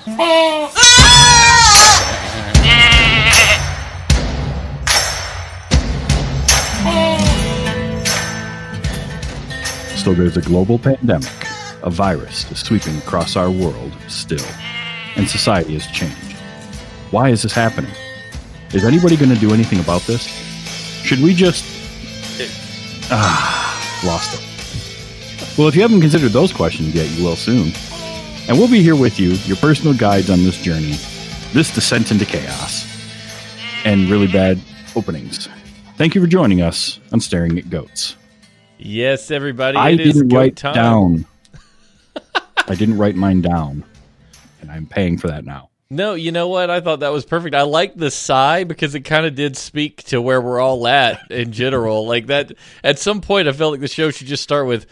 So there's a global pandemic, a virus is sweeping across our world still, and society has changed. Why is this happening? Is anybody going to do anything about this? Should we just... lost it. Well, if you haven't considered those questions yet, you will soon. And we'll be here with you, your personal guides on this journey, this descent into chaos, and really bad openings. Thank you for joining us on Staring at Goats. Yes, everybody. I it is didn't write time. down. I didn't write mine down, and I'm paying for that now. No, you know what? I thought that was perfect. I like the sigh because it kind of did speak to where we're all at in general. Like that, at some point, I felt like the show should just start with.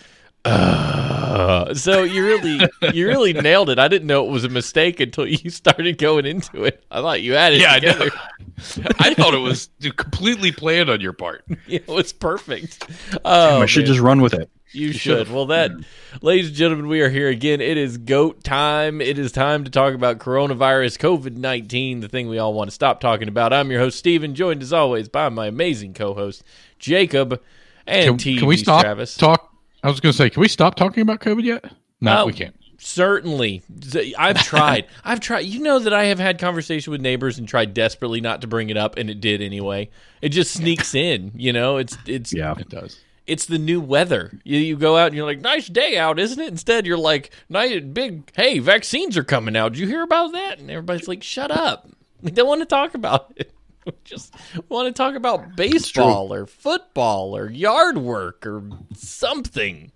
So you really nailed it. I didn't know it was a mistake until you started going into it. I thought you had it together. I thought it was completely planned on your part. It was perfect. I should just run with it. You should. Well, ladies and gentlemen, we are here again. It is GOAT time. It is time to talk about coronavirus, COVID-19, the thing we all want to stop talking about. I'm your host, Steven, joined as always by my amazing co-host, Jacob, and can we stop Travis. I was going to say, can we stop talking about COVID yet? No, we can't. Certainly. I've tried. You know that I have had conversation with neighbors and tried desperately not to bring it up, and it did anyway. It just sneaks in, you know? Yeah, it does. It's the new weather. You go out and you're like, nice day out, isn't it? Instead, you're like, hey, vaccines are coming out. Did you hear about that? And everybody's like, shut up. We don't want to talk about it. We just want to talk about baseball or football or yard work or something.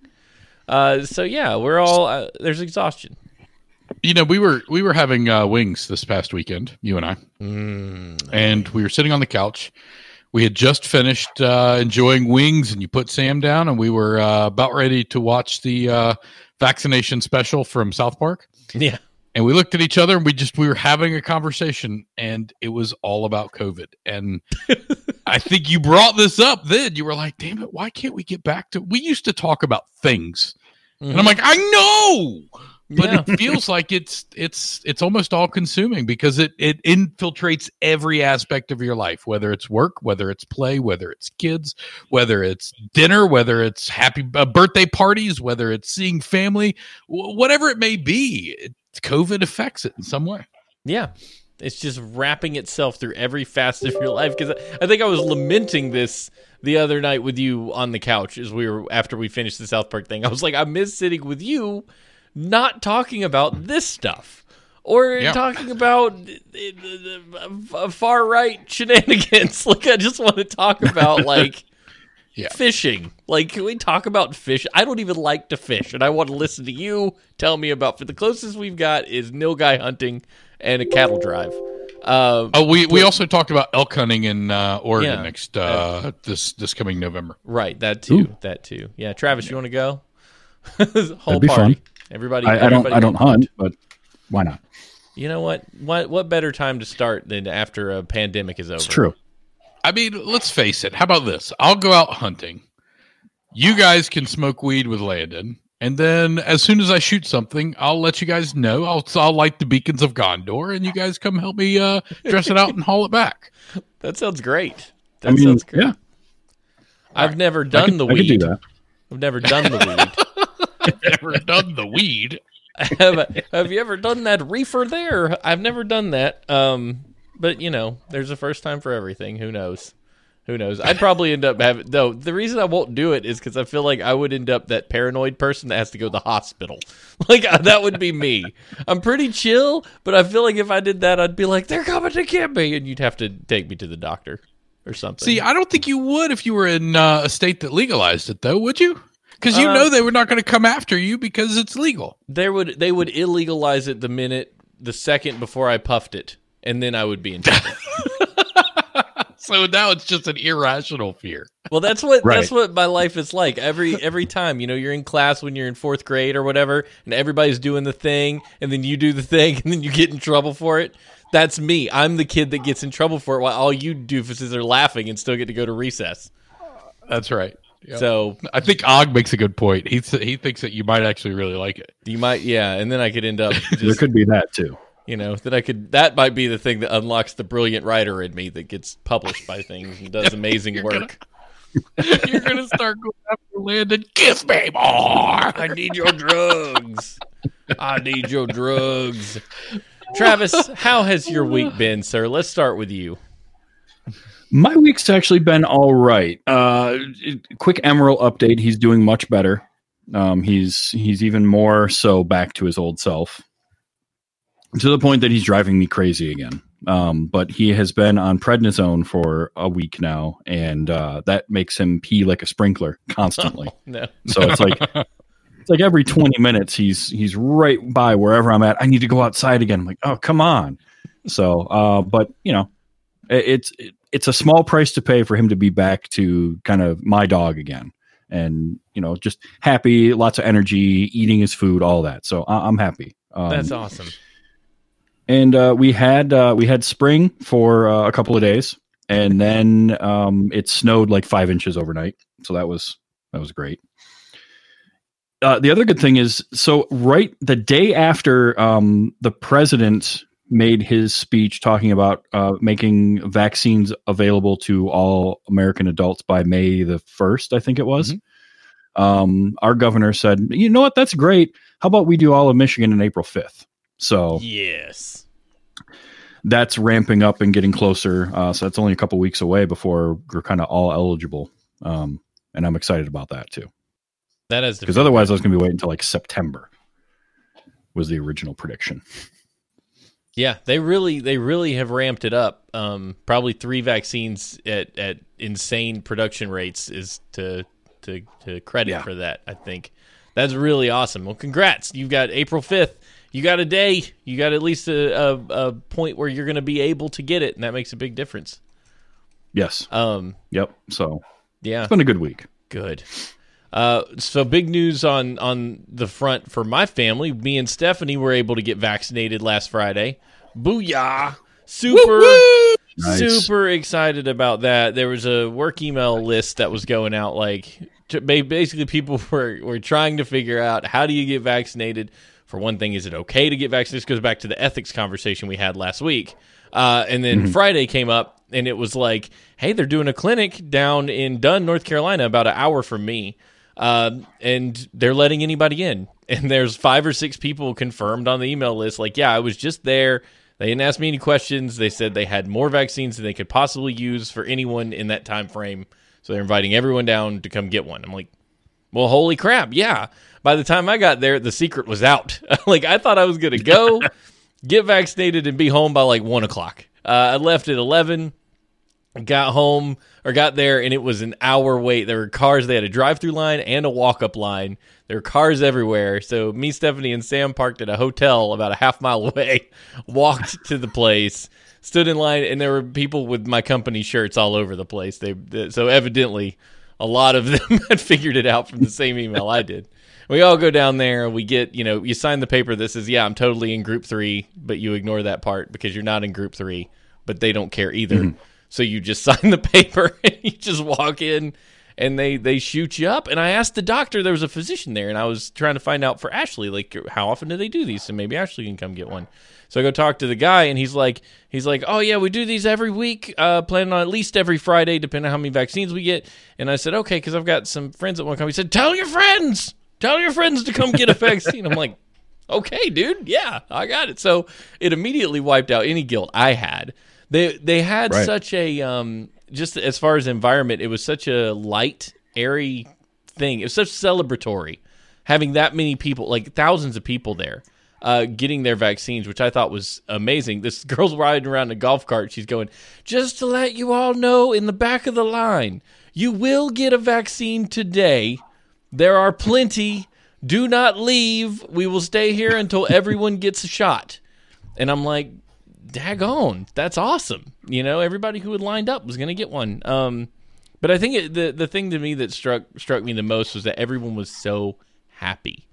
So yeah, we're all there's exhaustion. You know, we were having wings this past weekend, you and I, and we were sitting on the couch. We had just finished enjoying wings, and you put Sam down, and we were about ready to watch the vaccination special from South Park. Yeah. And we looked at each other and we were having a conversation, and it was all about COVID. And I think you brought this up then. You were like, damn it, why can't we get back to, we used to talk about things. Mm-hmm. And I'm like, I know, but it feels like it's almost all consuming because it infiltrates every aspect of your life, whether it's work, whether it's play, whether it's kids, whether it's dinner, whether it's happy birthday parties, whether it's seeing family, whatever it may be. COVID affects it in some way. Yeah. It's just wrapping itself through every facet of your life. Because I think I was lamenting this the other night with you on the couch after we finished the South Park thing. I was like, I miss sitting with you, not talking about this stuff. Or talking about far right shenanigans. Like, I just want to talk about, like, fishing. Like, can we talk about fish? I don't even like to fish, and I want to listen to you tell me about. For the closest we've got is nilgai hunting and a cattle drive. We also talked about elk hunting in Oregon next this coming November. Right, that too. Ooh. That too. Yeah, Travis, you want to go? That'd be party. Fun. Everybody. I don't hunt, but why not? You know what? What better time to start than after a pandemic is over? It's true. I mean, let's face it. How about this? I'll go out hunting. You guys can smoke weed with Landon. And then as soon as I shoot something, I'll let you guys know. I'll light the beacons of Gondor, and you guys come help me dress it out and haul it back. That sounds great. Sounds great. Yeah. I've never done the weed. I could do that. I've never done the weed. Never done the weed. Have you ever done that reefer there? I've never done that. But, you know, there's a first time for everything. Who knows? I'd probably end up having... Though, the reason I won't do it is because I feel like I would end up that paranoid person that has to go to the hospital. Like, that would be me. I'm pretty chill, but I feel like if I did that, I'd be like, they're coming to get me, and you'd have to take me to the doctor or something. See, I don't think you would if you were in a state that legalized it, though, would you? Because you know they were not going to come after you because it's legal. They would illegalize it the second before I puffed it. And then I would be in trouble. So now it's just an irrational fear. Well, that's what my life is like. Every time, you know, you're in class when you're in 4th grade or whatever, and everybody's doing the thing, and then you do the thing, and then you get in trouble for it. That's me. I'm the kid that gets in trouble for it while all you doofuses are laughing and still get to go to recess. That's right. Yep. So I think Og makes a good point. He thinks that you might actually really like it. You might, yeah, and then I could end up. There could be that too. That might be the thing that unlocks the brilliant writer in me that gets published by things and does amazing work. You're going to start going after Landon. Give me more. I need your drugs. I need your drugs. Travis, how has your week been, sir? Let's start with you. My week's actually been all right. Quick Emerald update. He's doing much better. He's even more so back to his old self, to the point that he's driving me crazy again. But he has been on prednisone for a week now, and that makes him pee like a sprinkler constantly. Oh, no. So it's like every 20 minutes he's right by wherever I'm at. I need to go outside again. I'm like, oh, come on. So, but it's a small price to pay for him to be back to kind of my dog again. And, just happy, lots of energy, eating his food, all that. So I'm happy. That's awesome. And we had spring for a couple of days, and then it snowed like 5 inches overnight. So that was great. The other good thing is, so right the day after the president made his speech talking about making vaccines available to all American adults by May the 1st, I think it was. Mm-hmm. Our governor said, you know what, that's great. How about we do all of Michigan on April 5th? So yes, that's ramping up and getting closer. So that's only a couple weeks away before we're kind of all eligible. And I'm excited about that too. That is because otherwise I was going to be waiting until like September was the original prediction. Yeah, they really have ramped it up. Probably 3 vaccines at insane production rates is to credit for that. I think that's really awesome. Well, congrats! You've got April 5th. You got a day. You got at least a point where you're going to be able to get it, and that makes a big difference. Yes. Yep. So yeah, it's been a good week. Good. So big news on the front for my family. Me and Stephanie were able to get vaccinated last Friday. Booyah! Super excited about that. There was a work email list that was going out. Basically, people were trying to figure out, how do you get vaccinated? For one thing, is it okay to get vaccinated? This goes back to the ethics conversation we had last week. And then Friday came up, and it was like, hey, they're doing a clinic down in Dunn, North Carolina, about an hour from me. And they're letting anybody in. And there's 5 or 6 people confirmed on the email list. Like, yeah, I was just there. They didn't ask me any questions. They said they had more vaccines than they could possibly use for anyone in that time frame. So they're inviting everyone down to come get one. I'm like, well, holy crap, yeah. By the time I got there, the secret was out. I thought I was going to go, get vaccinated, and be home by 1 o'clock. I left at 11. Got there, and it was an hour wait. There were cars. They had a drive-through line and a walk-up line. There were cars everywhere. So me, Stephanie, and Sam parked at a hotel about a half-mile away, walked to the place, stood in line, and there were people with my company shirts all over the place. So evidently, a lot of them had figured it out from the same email I did. We all go down there. We get, you sign the paper that says, yeah, I'm totally in group 3, but you ignore that part because you're not in group 3, but they don't care either. Mm-hmm. So you just sign the paper and you just walk in and they shoot you up. And I asked the doctor, there was a physician there, and I was trying to find out for Ashley, how often do they do these? So maybe Ashley can come get one. So I go talk to the guy, and he's like, oh yeah, we do these every week, planning on at least every Friday, depending on how many vaccines we get. And I said, okay, because I've got some friends that want to come. He said, tell your friends to come get a vaccine. I'm like, okay, dude, yeah, I got it. So it immediately wiped out any guilt I had. They had such a just as far as environment, it was such a light, airy thing. It was such celebratory, having that many people, thousands of people there, getting their vaccines, which I thought was amazing. This girl's riding around in a golf cart. She's going, just to let you all know, in the back of the line, you will get a vaccine today. There are plenty. Do not leave. We will stay here until everyone gets a shot. And I'm like, daggone, that's awesome. Everybody who had lined up was going to get one. But I think the thing to me that struck me the most was that everyone was so happy.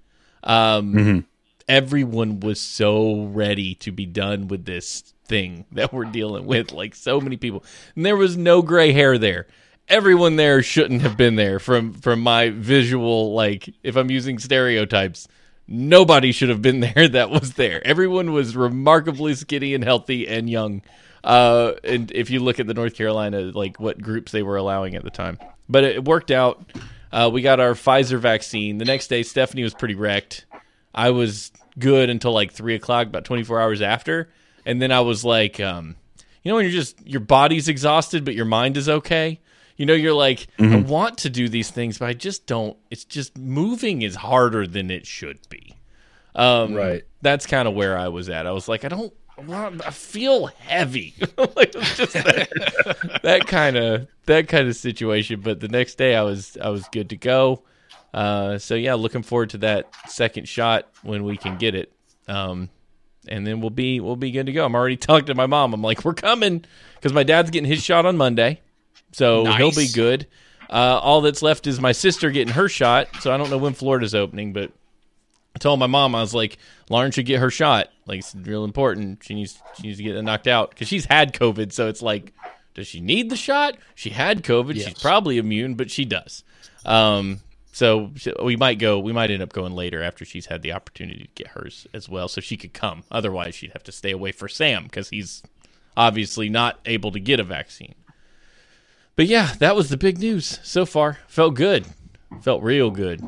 Everyone was so ready to be done with this thing that we're dealing with. So many people. And there was no gray hair there. Everyone there shouldn't have been there from my visual, if I'm using stereotypes. Nobody should have been there that was there. Everyone was remarkably skinny and healthy and young. And if you look at the North Carolina, like what groups they were allowing at the time. But it worked out. We got our Pfizer vaccine. The next day, Stephanie was pretty wrecked. I was good until like 3 o'clock, about 24 hours after. And then I was like, when your body's exhausted, but your mind is okay. You're like, I want to do these things, but I just don't. It's just moving is harder than it should be. Right. That's kind of where I was at. I was like, I feel heavy. Like, it's just that kind of situation. But the next day I was good to go. So yeah, looking forward to that second shot when we can get it. And then we'll be good to go. I'm already talking to my mom. I'm like, we're coming, because my dad's getting his shot on Monday. So He'll be good. All that's left is my sister getting her shot. So I don't know when Florida's opening, but I told my mom, I was like, Lauren should get her shot. Like, it's real important. She needs to get it knocked out, because she's had COVID. So it's like, does she need the shot? She had COVID. Yes. She's probably immune, but she does. So we might end up going later after she's had the opportunity to get hers as well, so she could come. Otherwise, she'd have to stay away for Sam, because he's obviously not able to get a vaccine. But yeah, that was the big news so far. Felt good. Felt real good.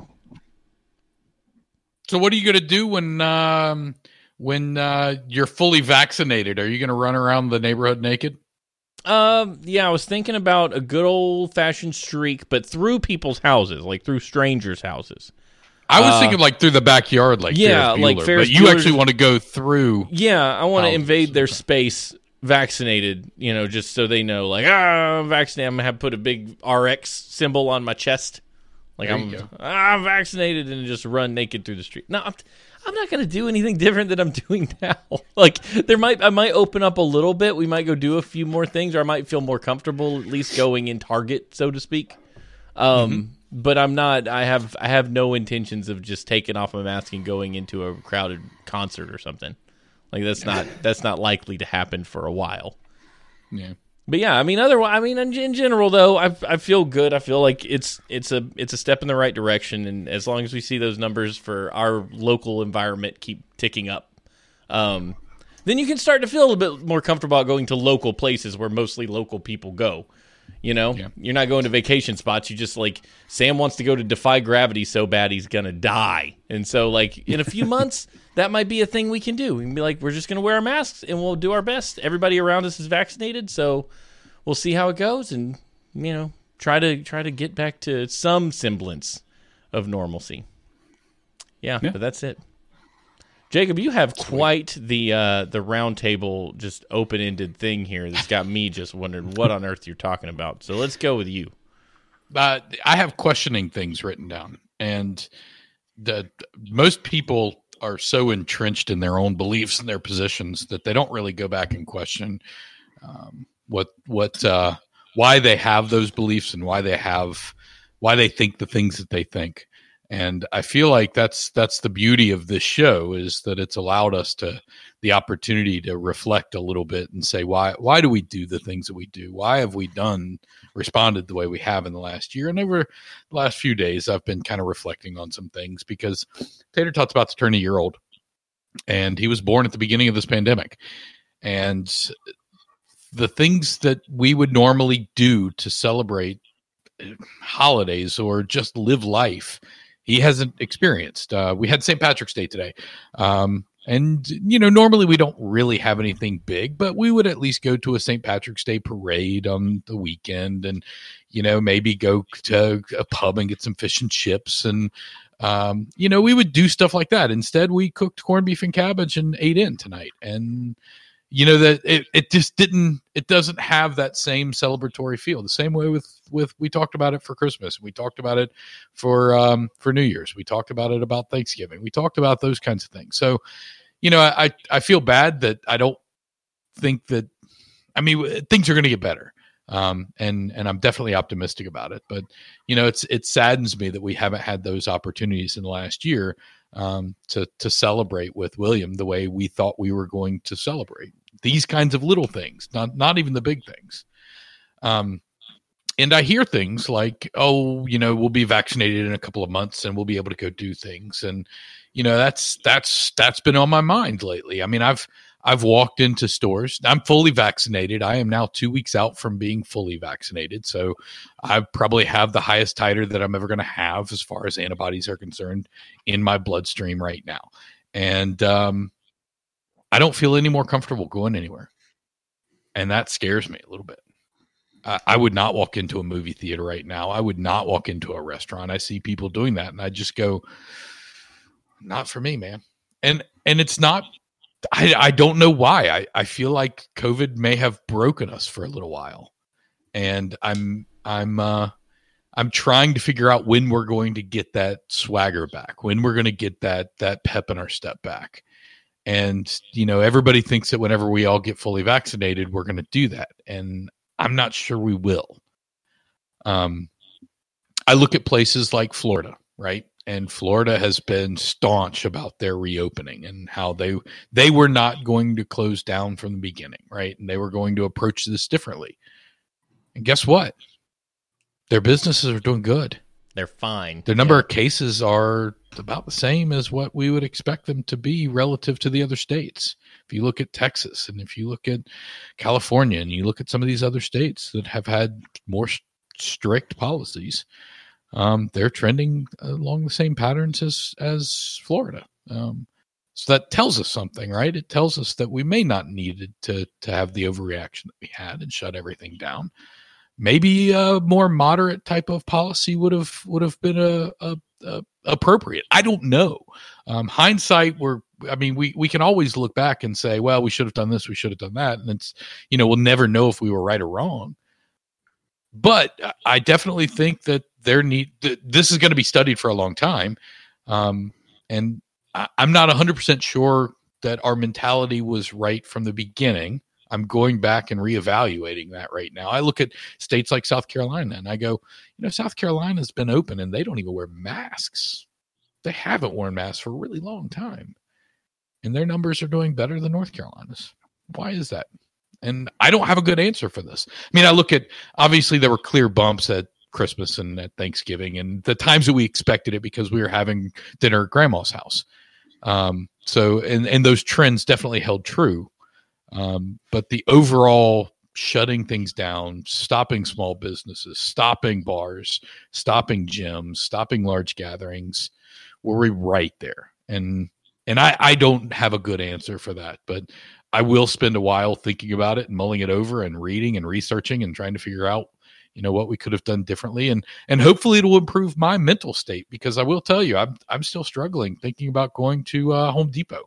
So what are you going to do when you're fully vaccinated? Are you going to run around the neighborhood naked? Yeah, I was thinking about a good old-fashioned streak, but through people's houses, like through strangers' houses. I was thinking like through the backyard, like yeah, Ferris Bueller, like Ferris but you Bueller's, actually want to go through. Yeah, I want to invade their Okay. space vaccinated, just so they know, like, I'm vaccinated. I'm going to put a big RX symbol on my chest. Like, I'm vaccinated, and just run naked through the street. No, I'm not going to do anything different than I'm doing now. Like, I might open up a little bit. We might go do a few more things, or I might feel more comfortable at least going in Target, so to speak. But I'm not. I have no intentions of just taking off my mask and going into a crowded concert or something. Like, that's not likely to happen for a while. Yeah. But yeah, in general though, I feel good. I feel like it's a step in the right direction, and as long as we see those numbers for our local environment keep ticking up, then you can start to feel a little bit more comfortable about going to local places where mostly local people go. You're not going to vacation spots. You just, like, Sam wants to go to Defy Gravity so bad he's gonna die, and so, like, in a few months, that might be a thing we can do. We can be like, we're just gonna wear our masks and we'll do our best. Everybody around us is vaccinated, so we'll see how it goes, and try to get back to some semblance of normalcy. Yeah. But that's it. Jacob, you have quite the round table, just open-ended thing here that's got me just wondering what on earth you're talking about. So let's go with you. I have questioning things written down, and most people are so entrenched in their own beliefs and their positions that they don't really go back and question why they have those beliefs and why they think the things that they think. And I feel like that's the beauty of this show, is that it's allowed us the opportunity to reflect a little bit and say, why do we do the things that we do? Why have we responded the way we have in the last year? And over the last few days, I've been kind of reflecting on some things, because Tater Tot's about to turn a year old, and he was born at the beginning of this pandemic. And the things that we would normally do to celebrate holidays or just live life, he hasn't experienced. We had St. Patrick's Day today. And, normally we don't really have anything big, but we would at least go to a St. Patrick's Day parade on the weekend, and, maybe go to a pub and get some fish and chips. And, we would do stuff like that. Instead, we cooked corned beef and cabbage and ate in tonight. And, that it doesn't have that same celebratory feel. The same way with we talked about it for Christmas. We talked about it for New Year's. We talked about it about Thanksgiving. We talked about those kinds of things. So, I feel bad that I don't think that, things are going to get better. And I'm definitely optimistic about it, but it saddens me that we haven't had those opportunities in the last year, to celebrate with William the way we thought we were going to celebrate these kinds of little things, not even the big things. And I hear things like, oh, we'll be vaccinated in a couple of months and we'll be able to go do things. And, that's been on my mind lately. I mean, I've walked into stores. I'm fully vaccinated. I am now 2 weeks out from being fully vaccinated. So I probably have the highest titer that I'm ever going to have as far as antibodies are concerned in my bloodstream right now. And I don't feel any more comfortable going anywhere. And that scares me a little bit. I would not walk into a movie theater right now. I would not walk into a restaurant. I see people doing that and I just go, not for me, man. And it's not, I don't know why. I feel like COVID may have broken us for a little while. And I'm trying to figure out when we're going to get that swagger back, when we're going to get that pep in our step back. And, everybody thinks that whenever we all get fully vaccinated, we're going to do that. And I'm not sure we will. I look at places like Florida, right? And Florida has been staunch about their reopening and how they were not going to close down from the beginning, right? And they were going to approach this differently. And guess what? Their businesses are doing good. They're fine. The number of cases are about the same as what we would expect them to be relative to the other states. If you look at Texas and if you look at California and you look at some of these other states that have had more strict policies, they're trending along the same patterns as Florida. So that tells us something, right? It tells us that we may not need to have the overreaction that we had and shut everything down. Maybe a more moderate type of policy would have been appropriate. I don't know. Hindsight, we can always look back and say, well, we should have done this, we should have done that, and it's we'll never know if we were right or wrong. But I definitely think that this is going to be studied for a long time, and I'm not 100% sure that our mentality was right from the beginning. I'm going back and reevaluating that right now. I look at states like South Carolina and I go, South Carolina's been open and they don't even wear masks. They haven't worn masks for a really long time. And their numbers are doing better than North Carolina's. Why is that? And I don't have a good answer for this. I mean, I look at, obviously there were clear bumps at Christmas and at Thanksgiving and the times that we expected it because we were having dinner at grandma's house. So those trends definitely held true. But the overall shutting things down, stopping small businesses, stopping bars, stopping gyms, stopping large gatherings, were right there. And I don't have a good answer for that, but I will spend a while thinking about it and mulling it over and reading and researching and trying to figure out, what we could have done differently. And hopefully it will improve my mental state, because I will tell you, I'm still struggling thinking about going to Home Depot.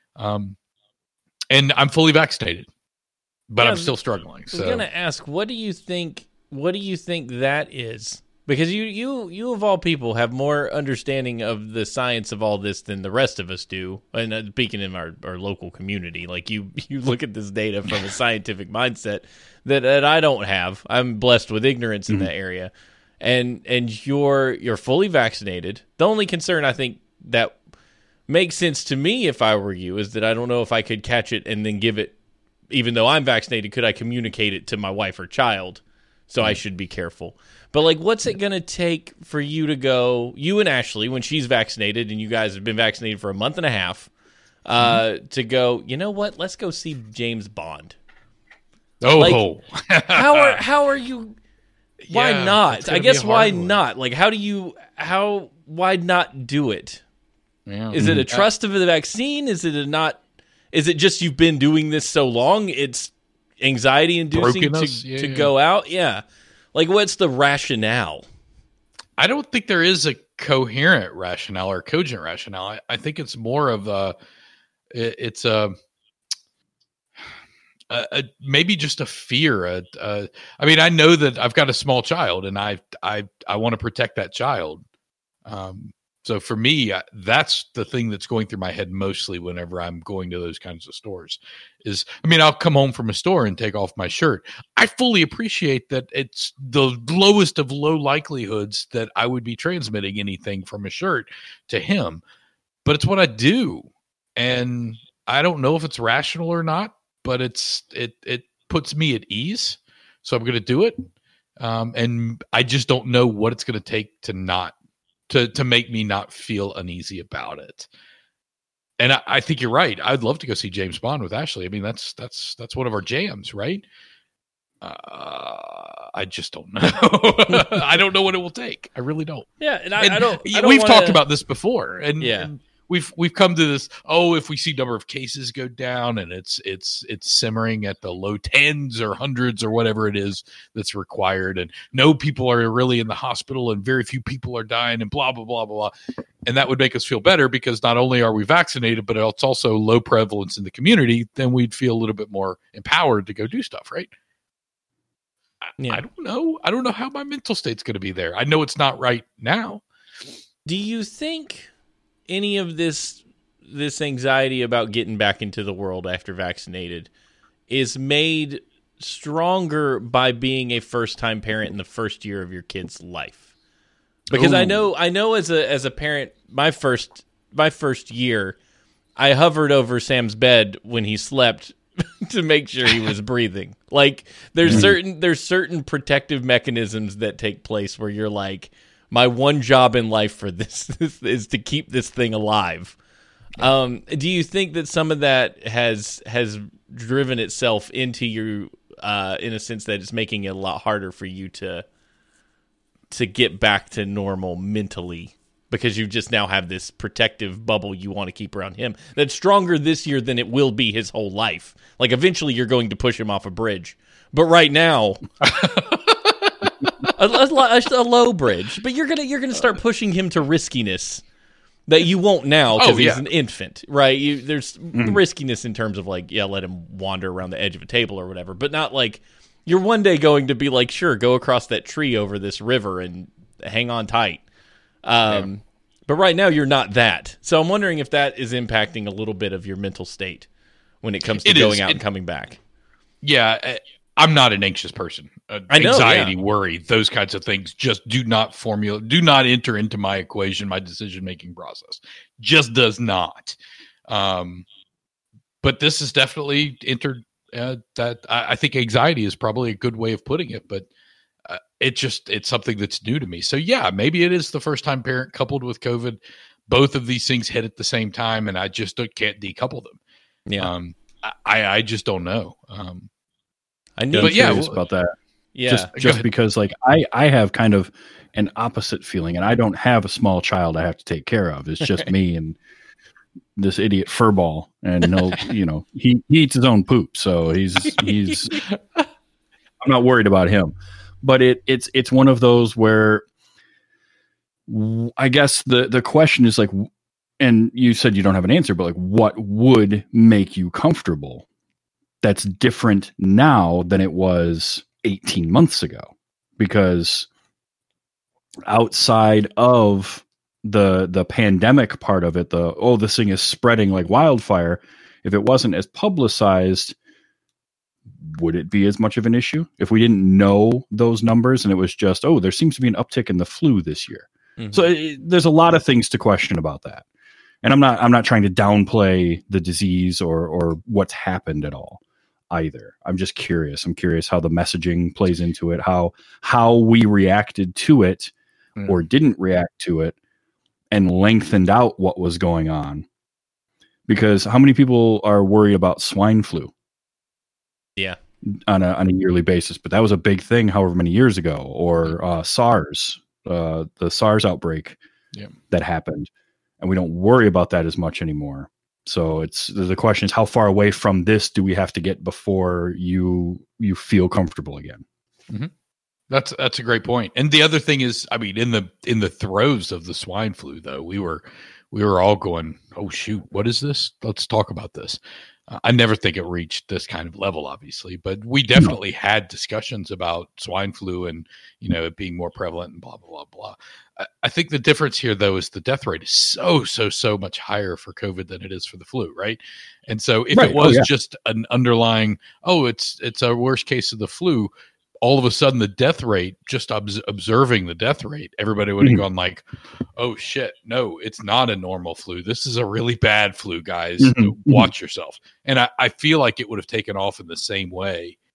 And I'm fully vaccinated, but I'm still struggling. I was going to ask, what do you think that is? Because you of all people have more understanding of the science of all this than the rest of us do. And speaking in our local community, like you look at this data from a scientific mindset that I don't have. I'm blessed with ignorance in that area. And you're fully vaccinated. The only concern I think that makes sense to me if I were you is that I don't know if I could catch it and then give it, even though I'm vaccinated, could I communicate it to my wife or child? So I should be careful. But what's it going to take for you to go, you and Ashley, when she's vaccinated and you guys have been vaccinated for a month and a half, to go, you know what? Let's go see James Bond. Oh, how are you? Why not? I guess why not? Why not do it? Yeah. Is it a trust of the vaccine? Is it Is it just you've been doing this so long? It's anxiety inducing to go out. Yeah. What's the rationale? I don't think there is a coherent rationale or cogent rationale. I think it's more of maybe just a fear. I mean, I know that I've got a small child and I want to protect that child. So for me, that's the thing that's going through my head mostly whenever I'm going to those kinds of stores I'll come home from a store and take off my shirt. I fully appreciate that it's the lowest of low likelihoods that I would be transmitting anything from a shirt to him, but it's what I do. And I don't know if it's rational or not, but it puts me at ease. So I'm going to do it. And I just don't know what it's going to take to make me not feel uneasy about it. And I think you're right. I'd love to go see James Bond with Ashley. I mean, that's one of our jams, right? I just don't know. I don't know what it will take. I really don't. Yeah, and I don't. We've talked about this before, and yeah. And we've come to this. Oh, if we see number of cases go down, and it's simmering at the low tens or hundreds or whatever it is that's required, and no people are really in the hospital, and very few people are dying, and blah blah blah blah, and that would make us feel better because not only are we vaccinated, but it's also low prevalence in the community. Then we'd feel a little bit more empowered to go do stuff, right? Yeah. I don't know. I don't know how my mental state's going to be there. I know it's not right now. Do you think any of this anxiety about getting back into the world after vaccinated is made stronger by being a first-time parent in the first year of your kid's life? Because I know as a parent, my first year, I hovered over Sam's bed when he slept to make sure he was breathing. Like there's certain protective mechanisms that take place where you're like, my one job in life for this is to keep this thing alive. Do you think that some of that has driven itself into you in a sense that it's making it a lot harder for you to get back to normal mentally? Because you just now have this protective bubble you want to keep around him that's stronger this year than it will be his whole life. Like eventually you're going to push him off a bridge. But right now, a low bridge. But you're gonna start pushing him to riskiness that you won't now because he's an infant, right? There's riskiness in terms of like, let him wander around the edge of a table or whatever. But not like you're one day going to be like, sure, go across that tree over this river and hang on tight. But right now you're not that. So I'm wondering if that is impacting a little bit of your mental state when it comes to going out and coming back. Yeah, I'm not an anxious person. I know, anxiety, worry, those kinds of things just do not enter into my equation, my decision-making process. Just does not. But this has definitely entered that. I think anxiety is probably a good way of putting it, but it's something that's new to me. So yeah, maybe it is the first time parent coupled with COVID. Both of these things hit at the same time, and I just can't decouple them. Yeah. I just don't know. I'm curious about that. Yeah. Just because like I have kind of an opposite feeling, and I don't have a small child I have to take care of. It's just me and this idiot furball, and he eats his own poop. So he's I'm not worried about him. But it's one of those where I guess the question is like, and you said you don't have an answer, but like, what would make you comfortable? That's different now than it was 18 months ago, because outside of the pandemic part of it, this thing is spreading like wildfire. If it wasn't as publicized, would it be as much of an issue if we didn't know those numbers and it was just, there seems to be an uptick in the flu this year? Mm-hmm. So there's a lot of things to question about that. And I'm not trying to downplay the disease or what's happened at all either. I'm just curious. I'm curious how the messaging plays into it, how we reacted to it or didn't react to it and lengthened out what was going on. Because how many people are worried about swine flu? Yeah. On a yearly basis, but that was a big thing however many years ago, or SARS, the SARS outbreak that happened, and we don't worry about that as much anymore. So the question is, how far away from this do we have to get before you feel comfortable again? Mm-hmm. That's a great point. And the other thing is, I mean, in the throes of the swine flu, though, we were all going, oh shoot, what is this? Let's talk about this. I never think it reached this kind of level, obviously, but we definitely had discussions about swine flu and, it being more prevalent and blah, blah, blah, blah. I think the difference here, though, is the death rate is so much higher for COVID than it is for the flu, right? And so if it was just an underlying, it's a worst case of the flu, all of a sudden the death rate, just observing the death rate, everybody would have gone like, oh shit, no, it's not a normal flu. This is a really bad flu, guys. Watch yourself. And I feel like it would have taken off in the same way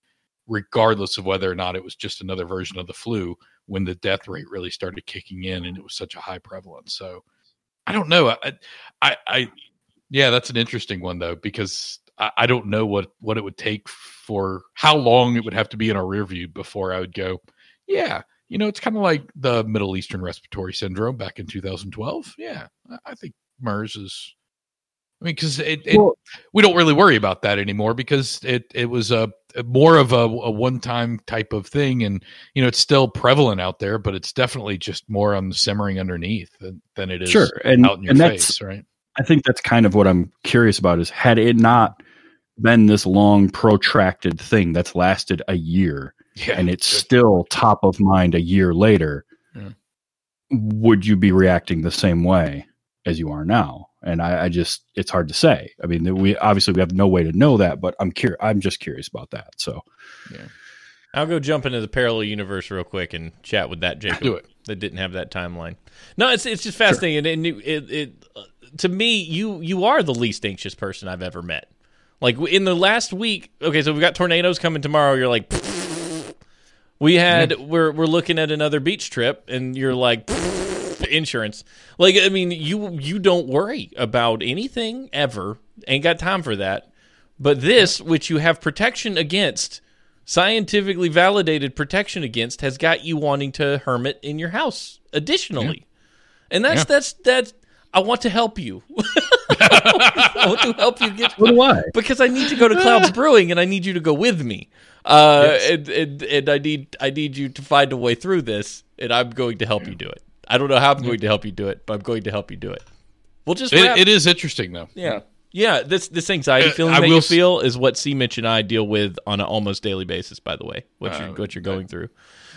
regardless of whether or not it was just another version of the flu, when the death rate really started kicking in and it was such a high prevalence. So I don't know. Yeah, that's an interesting one though, because I don't know what it would take for how long it would have to be in our rear view before I would go, yeah, it's kind of like the Middle Eastern Respiratory Syndrome back in 2012. Yeah, I think MERS is, because we don't really worry about that anymore because it was a more of a one-time type of thing. And, it's still prevalent out there, but it's definitely just more on the simmering underneath than it is out in your face, right? I think that's kind of what I'm curious about is, had it not been this long protracted thing that's lasted a year and it's still top of mind a year later, would you be reacting the same way as you are now? And I just, it's hard to say. I mean, we have no way to know that, but I'm just curious about that. So, yeah, I'll go jump into the parallel universe real quick and chat with that Jacob. Do it. That didn't have that timeline. No, it's just fascinating, and it to me, you are the least anxious person I've ever met. Like in the last week, okay, so we've got tornadoes coming tomorrow. You're like, we're looking at another beach trip, and you're like, insurance. Like, I mean, you don't worry about anything ever. Ain't got time for that. But this, which you have protection against, scientifically validated protection against, has got you wanting to hermit in your house additionally. And that's I want to help you. I want to help you get. So do I. Because I need to go to Clouds Brewing, and I need you to go with me. And I need you to find a way through this, and I'm going to help you do it. I don't know how I'm going to help you do it, but I'm going to help you do it. We'll just. It is interesting though. Yeah. This anxiety feeling that you feel is what C. Mitch and I deal with on an almost daily basis. By the way, what you're going through.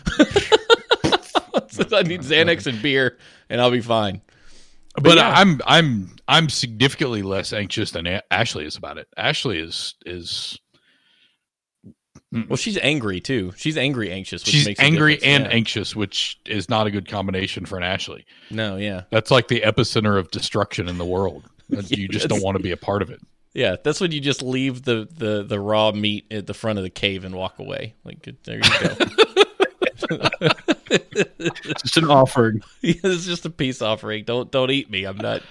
So I need Xanax and beer, and I'll be fine. But I'm significantly less anxious than Ashley is about it. Ashley is well, she's angry too. She's angry anxious. Which she's makes angry and anxious, which is not a good combination for an Ashley. No, yeah, that's like the epicenter of destruction in the world. You just don't want to be a part of it. Yeah, that's when you just leave the raw meat at the front of the cave and walk away. Like, there you go. It's just an offering. It's just a peace offering. Don't eat me. I'm not,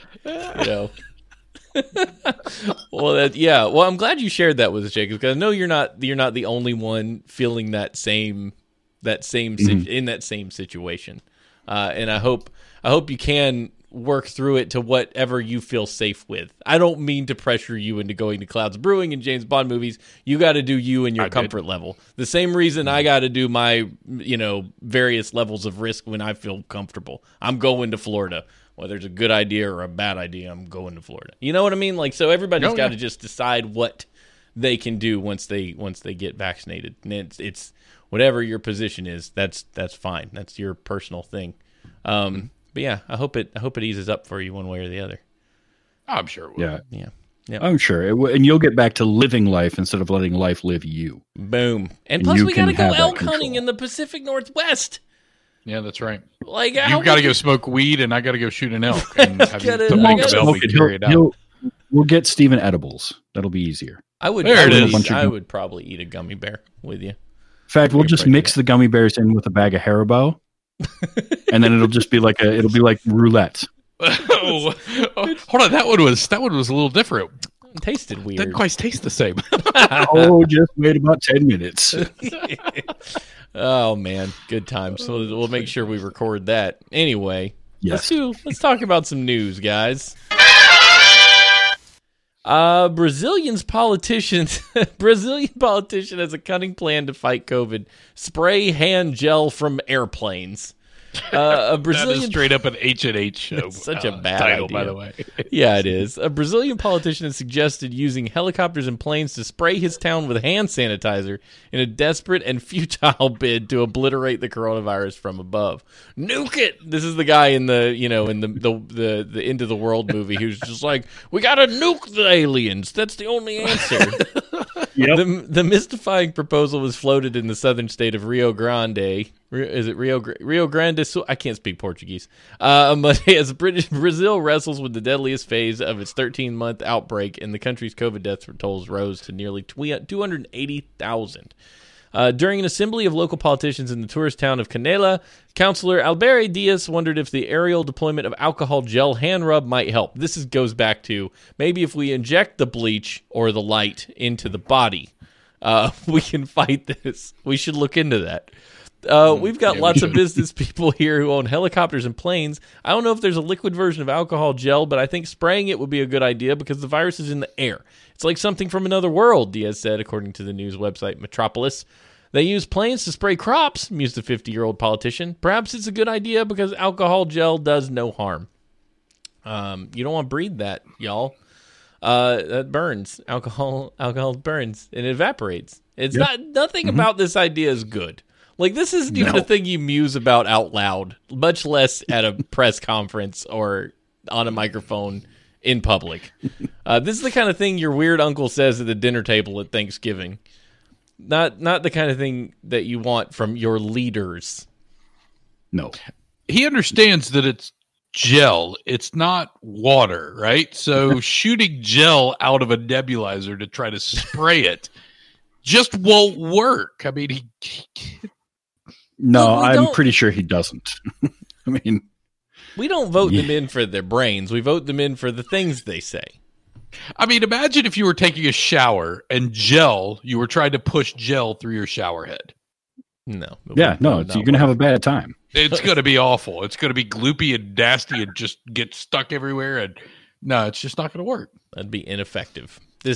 Well, I'm glad you shared that with us, Jacob, because I know you're not the only one feeling that same in that same situation. And I hope you can work through it to whatever you feel safe with. I don't mean to pressure you into going to Clouds Brewing and James Bond movies. You got to do you and your comfort level. The same reason I got to do my, various levels of risk when I feel comfortable. I'm going to Florida. Whether it's a good idea or a bad idea, I'm going to Florida. You know what I mean? Like, so everybody's got to just decide what they can do once they get vaccinated. And it's whatever your position is, that's fine. That's your personal thing. But yeah, I hope it eases up for you one way or the other. I'm sure it will. Yeah. I'm sure it will, and you'll get back to living life instead of letting life live you. Boom. And plus, we got to go elk hunting in the Pacific Northwest. Yeah, that's right. Like, you got to go smoke weed, and I got to go shoot an elk. And have you We'll get Steven edibles. That'll be easier. I would probably eat a gummy bear with you. In fact, we'll just mix the gummy bears in with a bag of Haribo. And then it'll just be like roulette. Hold on, that one was a little different. It tasted weird. Didn't quite taste the same. Just wait about 10 minutes. Oh man, good times. So we'll make sure we record that. Anyway, yes. Let's talk about some news, guys. Brazilian politician has a cunning plan to fight COVID. Spray hand gel from airplanes. A Brazilian that is straight up an H&H show. Such a bad title, idea. By the way. Yeah, it is. A Brazilian politician has suggested using helicopters and planes to spray his town with hand sanitizer in a desperate and futile bid to obliterate the coronavirus from above. Nuke it! This is the guy in the the End of the World movie who's just like, we gotta nuke the aliens. That's the only answer. Yep. The mystifying proposal was floated in the southern state of Rio Grande. Is it Rio Grande? I can't speak Portuguese. But as Brazil wrestles with the deadliest phase of its 13-month outbreak, and the country's COVID death tolls rose to nearly 280,000. During an assembly of local politicians in the tourist town of Canela, Councilor Albert Diaz wondered if the aerial deployment of alcohol gel hand rub might help. This goes back to maybe if we inject the bleach or the light into the body, we can fight this. We should look into that. We've got lots of business people here who own helicopters and planes. I don't know if there's a liquid version of alcohol gel, but I think spraying it would be a good idea because the virus is in the air. It's like something from another world, Diaz said, according to the news website Metropolis. They use planes to spray crops, mused the 50-year-old politician. Perhaps it's a good idea because alcohol gel does no harm. You don't want to breathe that, y'all. That burns. Alcohol burns and it evaporates. It's nothing about this idea is good. Like, this isn't even a thing you muse about out loud, much less at a press conference or on a microphone in public. This is the kind of thing your weird uncle says at the dinner table at Thanksgiving. Not the kind of thing that you want from your leaders. No. He understands that it's gel. It's not water, right? So shooting gel out of a nebulizer to try to spray it just won't work. I mean, No, I'm pretty sure he doesn't. I mean, we don't vote them in for their brains. We vote them in for the things they say. I mean, imagine if you were taking a shower and you were trying to push gel through your shower head. No. You're going to have a bad time. It's going to be awful. It's going to be gloopy and nasty and just get stuck everywhere. And no, it's just not going to work. That'd be ineffective.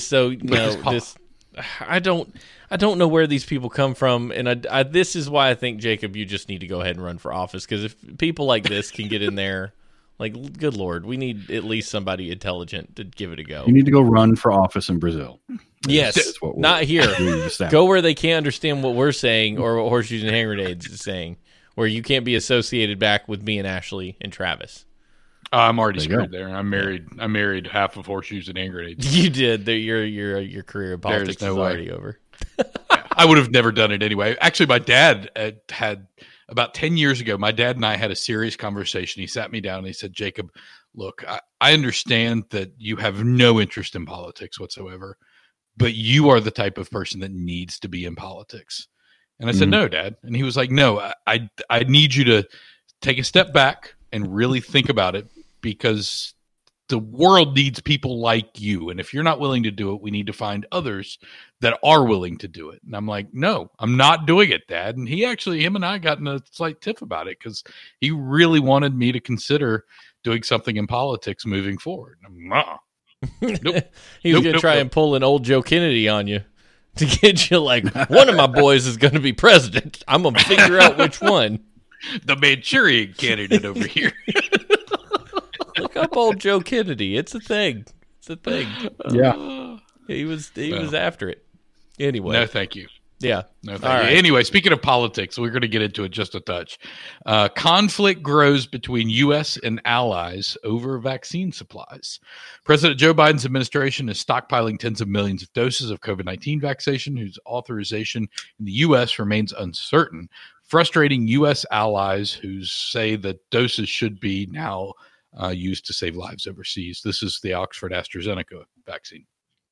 I don't know where these people come from, and this is why I think, Jacob, you just need to go ahead and run for office, because if people like this can get in there, like, good Lord, we need at least somebody intelligent to give it a go. You need to go run for office in Brazil. Yes, not here. Go where they can't understand what we're saying or what Horseshoes and Hand Grenades is saying, where you can't be associated back with me and Ashley and Travis. I'm already screwed there. I'm married half of Horseshoes and Hand Grenades. You did. Your career in politics is already over. I would have never done it anyway. Actually, my dad had about 10 years ago, my dad and I had a serious conversation. He sat me down and he said, Jacob, look, I understand that you have no interest in politics whatsoever, but you are the type of person that needs to be in politics. And I said, no, Dad. And he was like, no, I need you to take a step back and really think about it, because the world needs people like you. And if you're not willing to do it, we need to find others that are willing to do it. And I'm like, no, I'm not doing it, Dad. And him and I got in a slight tiff about it, because he really wanted me to consider doing something in politics moving forward. And I'm nope. He was going to try and pull an old Joe Kennedy on you to get you like, one of my boys is going to be president. I'm going to figure out which one. The Manchurian candidate over here. Look up old Joe Kennedy. It's a thing. Yeah. He was after it. Anyway. No, thank you. Yeah. No, thank you. Right. Anyway, speaking of politics, we're going to get into it just a touch. Conflict grows between U.S. and allies over vaccine supplies. President Joe Biden's administration is stockpiling tens of millions of doses of COVID-19 vaccination, whose authorization in the U.S. remains uncertain, frustrating U.S. allies who say that doses should be now used to save lives overseas. This is the Oxford AstraZeneca vaccine.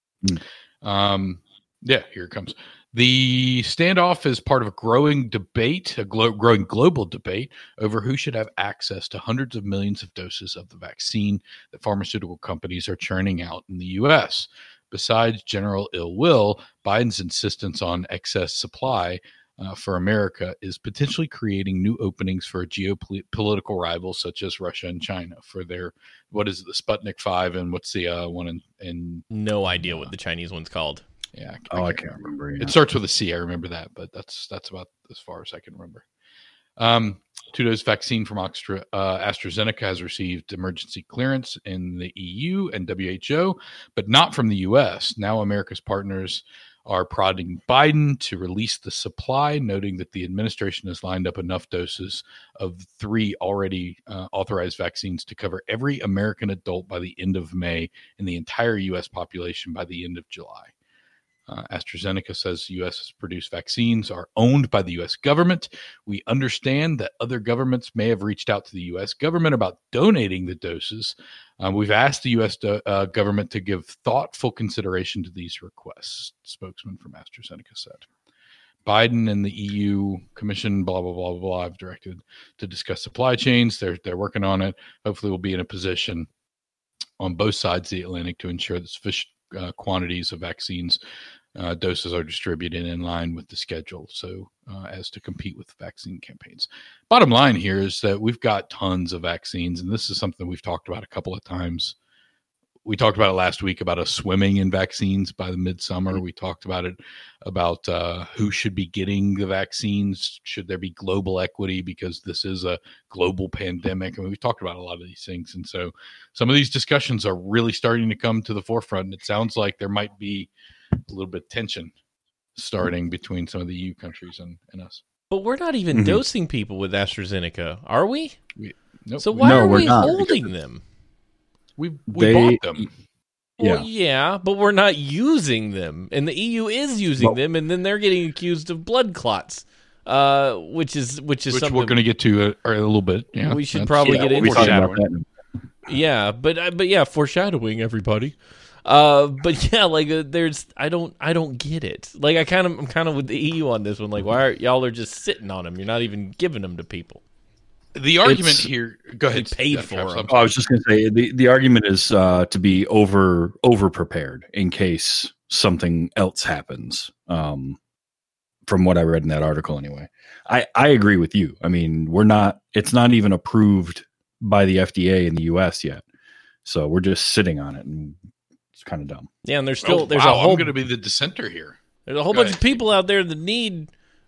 Here it comes. The standoff is part of a growing debate, growing global debate over who should have access to hundreds of millions of doses of the vaccine that pharmaceutical companies are churning out in the U.S. Besides general ill will, Biden's insistence on excess supply for America is potentially creating new openings for geopolitical rivals such as Russia and China for their, what is it, the Sputnik 5 and what's the one in no idea what the Chinese one's called. Yeah. I can't remember. Yeah. It starts with a C. I remember that, but that's about as far as I can remember. Two-dose vaccine from AstraZeneca has received emergency clearance in the EU and WHO, but not from the U.S. Now America's partners are prodding Biden to release the supply, noting that the administration has lined up enough doses of 3 already authorized vaccines to cover every American adult by the end of May and the entire U.S. population by the end of July. AstraZeneca says U.S. produced vaccines are owned by the U.S. government. We understand that other governments may have reached out to the U.S. government about donating the doses. We've asked the U.S. government to give thoughtful consideration to these requests, spokesman from AstraZeneca said. Biden and the EU Commission, blah, blah, blah, blah, blah, I've directed to discuss supply chains. They're working on it. Hopefully we'll be in a position on both sides of the Atlantic to ensure that sufficient quantities of vaccines doses are distributed in line with the schedule, so as to compete with vaccine campaigns. Bottom line here is that we've got tons of vaccines, and this is something we've talked about a couple of times. We talked about it last week about us swimming in vaccines by the midsummer. We talked about it about who should be getting the vaccines. Should there be global equity because this is a global pandemic? I mean, we've talked about a lot of these things. And so some of these discussions are really starting to come to the forefront. And it sounds like there might be a little bit of tension starting between some of the EU countries and us. But we're not even dosing people with AstraZeneca, are we? Nope. So why are we're we not. holding them? We bought them. Well, yeah, but we're not using them, and the EU is using them, and then they're getting accused of blood clots, which is something we're going to get to a little bit. Yeah, we should probably get into. Foreshadowing. Yeah, but yeah, foreshadowing, everybody. But yeah, like I don't get it. Like I'm kind of with the EU on this one. Like, why are y'all just sitting on them? You're not even giving them to people. The argument here, go ahead. They paid for them. I was just going to say the argument is to be over prepared in case something else happens. From what I read in that article, anyway, I agree with you. I mean, it's not even approved by the FDA in the U.S. yet, so we're just sitting on it, and it's kind of dumb. Yeah, and there's I'm going to be the dissenter here. There's a whole bunch of people out there that need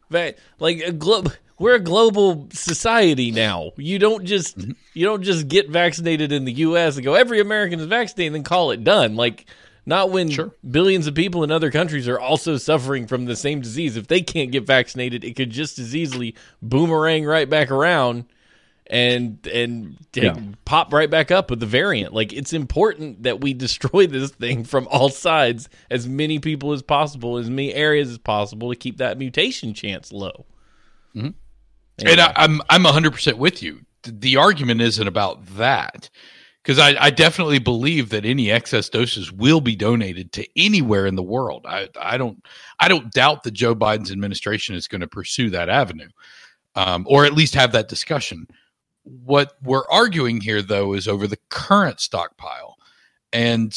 we're a global society now. You don't just get vaccinated in the U.S. and go, every American is vaccinated and then call it done. Like, not when billions of people in other countries are also suffering from the same disease. If they can't get vaccinated, it could just as easily boomerang right back around and pop right back up with the variant. Like, it's important that we destroy this thing from all sides, as many people as possible, as many areas as possible, to keep that mutation chance low. Mm-hmm. Anyway. And I'm 100% with you. The argument isn't about that, because I definitely believe that any excess doses will be donated to anywhere in the world. I don't doubt that Joe Biden's administration is going to pursue that avenue, or at least have that discussion. What we're arguing here, though, is over the current stockpile, and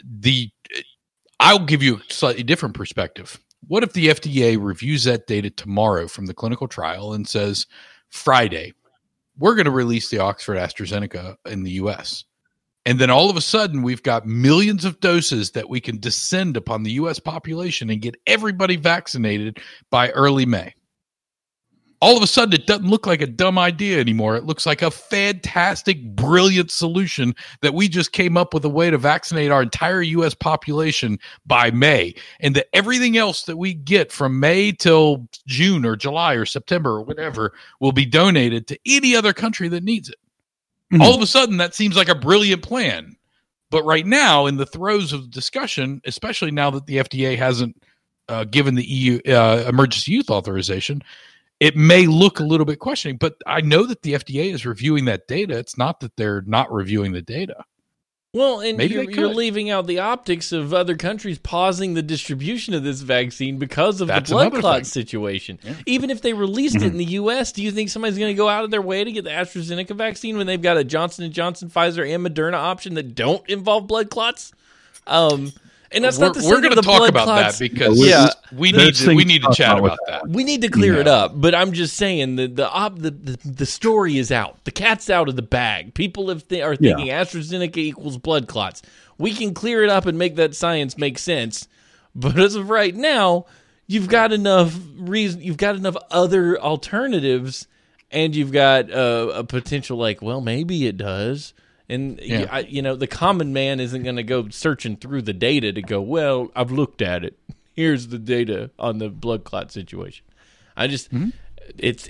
I'll give you a slightly different perspective. What if the FDA reviews that data tomorrow from the clinical trial and says, Friday, we're going to release the Oxford AstraZeneca in the U.S., and then all of a sudden we've got millions of doses that we can descend upon the U.S. population and get everybody vaccinated by early May. All of a sudden, it doesn't look like a dumb idea anymore. It looks like a fantastic, brilliant solution that we just came up with a way to vaccinate our entire U.S. population by May. And that everything else that we get from May till June or July or September or whatever will be donated to any other country that needs it. Mm-hmm. All of a sudden, that seems like a brilliant plan. But right now, in the throes of discussion, especially now that the FDA hasn't given the EU emergency use authorization, it may look a little bit questioning, but I know that the FDA is reviewing that data. It's not that they're not reviewing the data. Well, and you're leaving out the optics of other countries pausing the distribution of this vaccine because of the blood clot situation. Yeah. Even if they released it in the U.S., do you think somebody's going to go out of their way to get the AstraZeneca vaccine when they've got a Johnson & Johnson, Pfizer, and Moderna option that don't involve blood clots? And that's not to say we're going to talk about clots, that because we need to chat about that. We need to clear it up. But I'm just saying the story is out. The cat's out of the bag. People are thinking AstraZeneca equals blood clots. We can clear it up and make that science make sense. But as of right now, you've got enough reason. You've got enough other alternatives, and you've got a potential like, well, maybe it does. And, the common man isn't going to go searching through the data to go, well, I've looked at it. Here's the data on the blood clot situation. I just, it's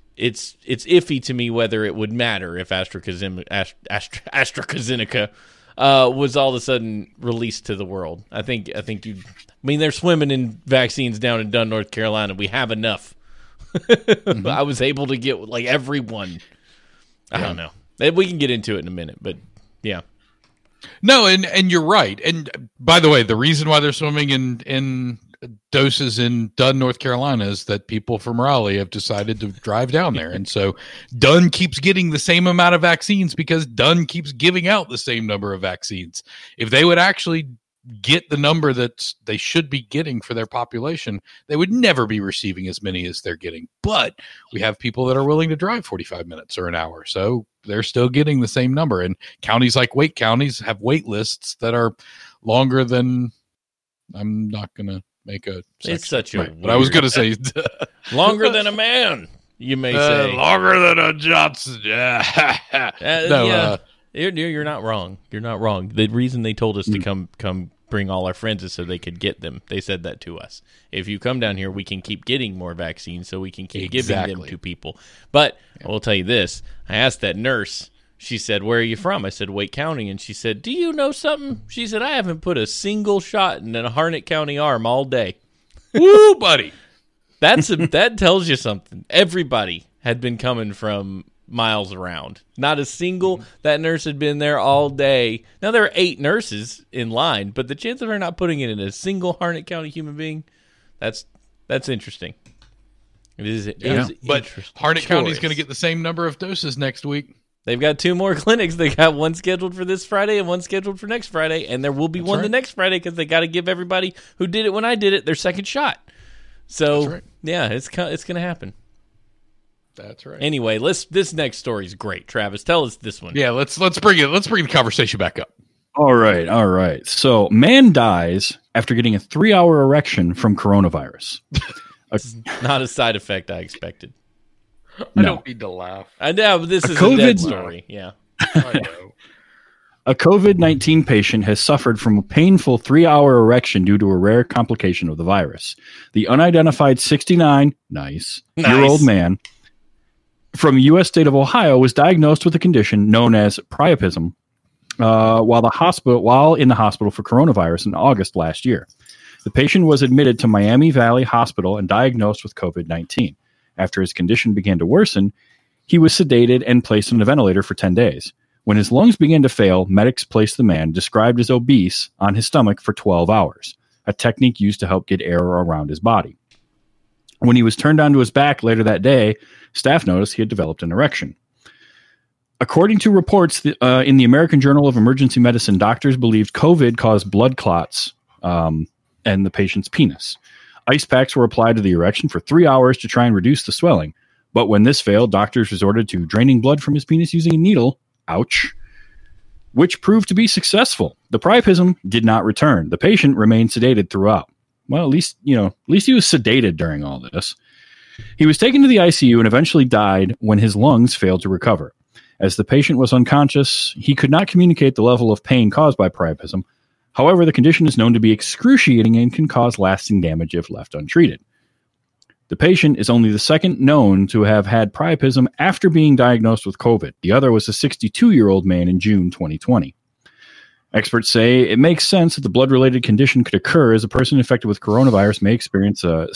iffy to me whether it would matter if AstraZeneca was all of a sudden released to the world. I think they're swimming in vaccines down in Dunn, North Carolina. We have enough. I was able to get like everyone. I don't know. We can get into it in a minute, but yeah. No, and you're right. And by the way, the reason why they're swimming in doses in Dunn, North Carolina, is that people from Raleigh have decided to drive down there. And so Dunn keeps getting the same amount of vaccines because Dunn keeps giving out the same number of vaccines. If they would actually get the number that they should be getting for their population, they would never be receiving as many as they're getting. But we have people that are willing to drive 45 minutes or an hour. So they're still getting the same number. And counties like Wake counties have wait lists that are longer than, I'm not going to make a section, It's such a but I was going to say longer than a man, you may say. longer than a Johnson. You're not wrong. You're not wrong. The reason they told us to come bring all our friends is so they could get them. They said that to us. If you come down here, we can keep getting more vaccines so we can keep giving them to people. But I will tell you this. I asked that nurse. She said, "Where are you from?" I said, "Wake County." And she said, "Do you know something?" She said, "I haven't put a single shot in a Harnett County arm all day." Woo, buddy. That tells you something. Everybody had been coming from miles around. Not a single. That nurse had been there all day. Now there are 8 nurses in line, but the chance of her not putting it in a single Harnett County human being, that's interesting. It is But interesting. Harnett County is going to get the same number of doses next week. They've got 2 more clinics. They got one scheduled for this Friday and one scheduled for next Friday, and there will be one the next Friday because they got to give everybody who did it when I did it their second shot. So yeah, it's going to happen. That's right. Anyway, this next story is great. Travis, tell us this one. Yeah, let's bring the conversation back up. All right. So, man dies after getting a 3-hour erection from coronavirus. Not a side effect I expected. I don't need to laugh. I know, but this is a dead story. Yeah. I know. A COVID-19 patient has suffered from a painful 3-hour erection due to a rare complication of the virus. The unidentified 69-year-old man from the U.S. state of Ohio was diagnosed with a condition known as priapism while in the hospital for coronavirus in August last year. The patient was admitted to Miami Valley Hospital and diagnosed with COVID-19. After his condition began to worsen, he was sedated and placed on a ventilator for 10 days. When his lungs began to fail, medics placed the man, described as obese, on his stomach for 12 hours, a technique used to help get air around his body. When he was turned onto his back later that day, staff noticed he had developed an erection. According to reports in the American Journal of Emergency Medicine, doctors believed COVID caused blood clots in the patient's penis. Ice packs were applied to the erection for 3 hours to try and reduce the swelling. But when this failed, doctors resorted to draining blood from his penis using a needle, which proved to be successful. The priapism did not return. The patient remained sedated throughout. Well, at least he was sedated during all this. He was taken to the ICU and eventually died when his lungs failed to recover. As the patient was unconscious, he could not communicate the level of pain caused by priapism. However, the condition is known to be excruciating and can cause lasting damage if left untreated. The patient is only the second known to have had priapism after being diagnosed with COVID. The other was a 62-year-old man in June 2020. Experts say it makes sense that the blood-related condition could occur as a person infected with coronavirus may experience a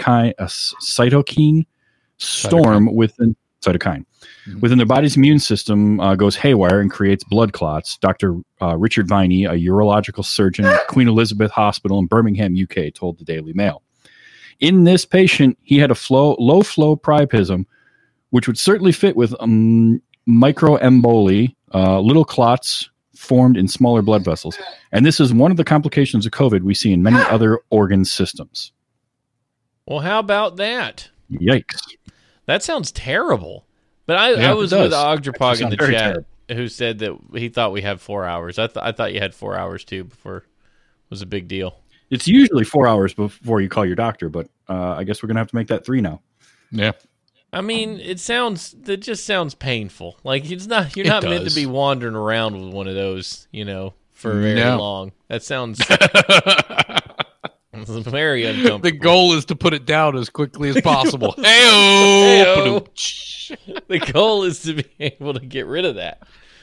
cytokine storm within their body's immune system goes haywire and creates blood clots. Dr. Richard Viney, a urological surgeon at Queen Elizabeth Hospital in Birmingham, UK, told the Daily Mail. In this patient, he had a low-flow priapism, which would certainly fit with microemboli, little clots formed in smaller blood vessels. And this is one of the complications of COVID we see in many other organ systems. Well, how about that? Yikes. That sounds terrible. But I was with Ogdrupog in the chat who said that he thought we had 4 hours. I thought you had 4 hours too before it was a big deal. It's usually 4 hours before you call your doctor, but I guess we're going to have to make that 3 now. Yeah. I mean, it just sounds painful. Like you're not meant to be wandering around with one of those, for very long. That sounds very uncomfortable. The goal is to put it down as quickly as possible. Hey-o. The goal is to be able to get rid of that.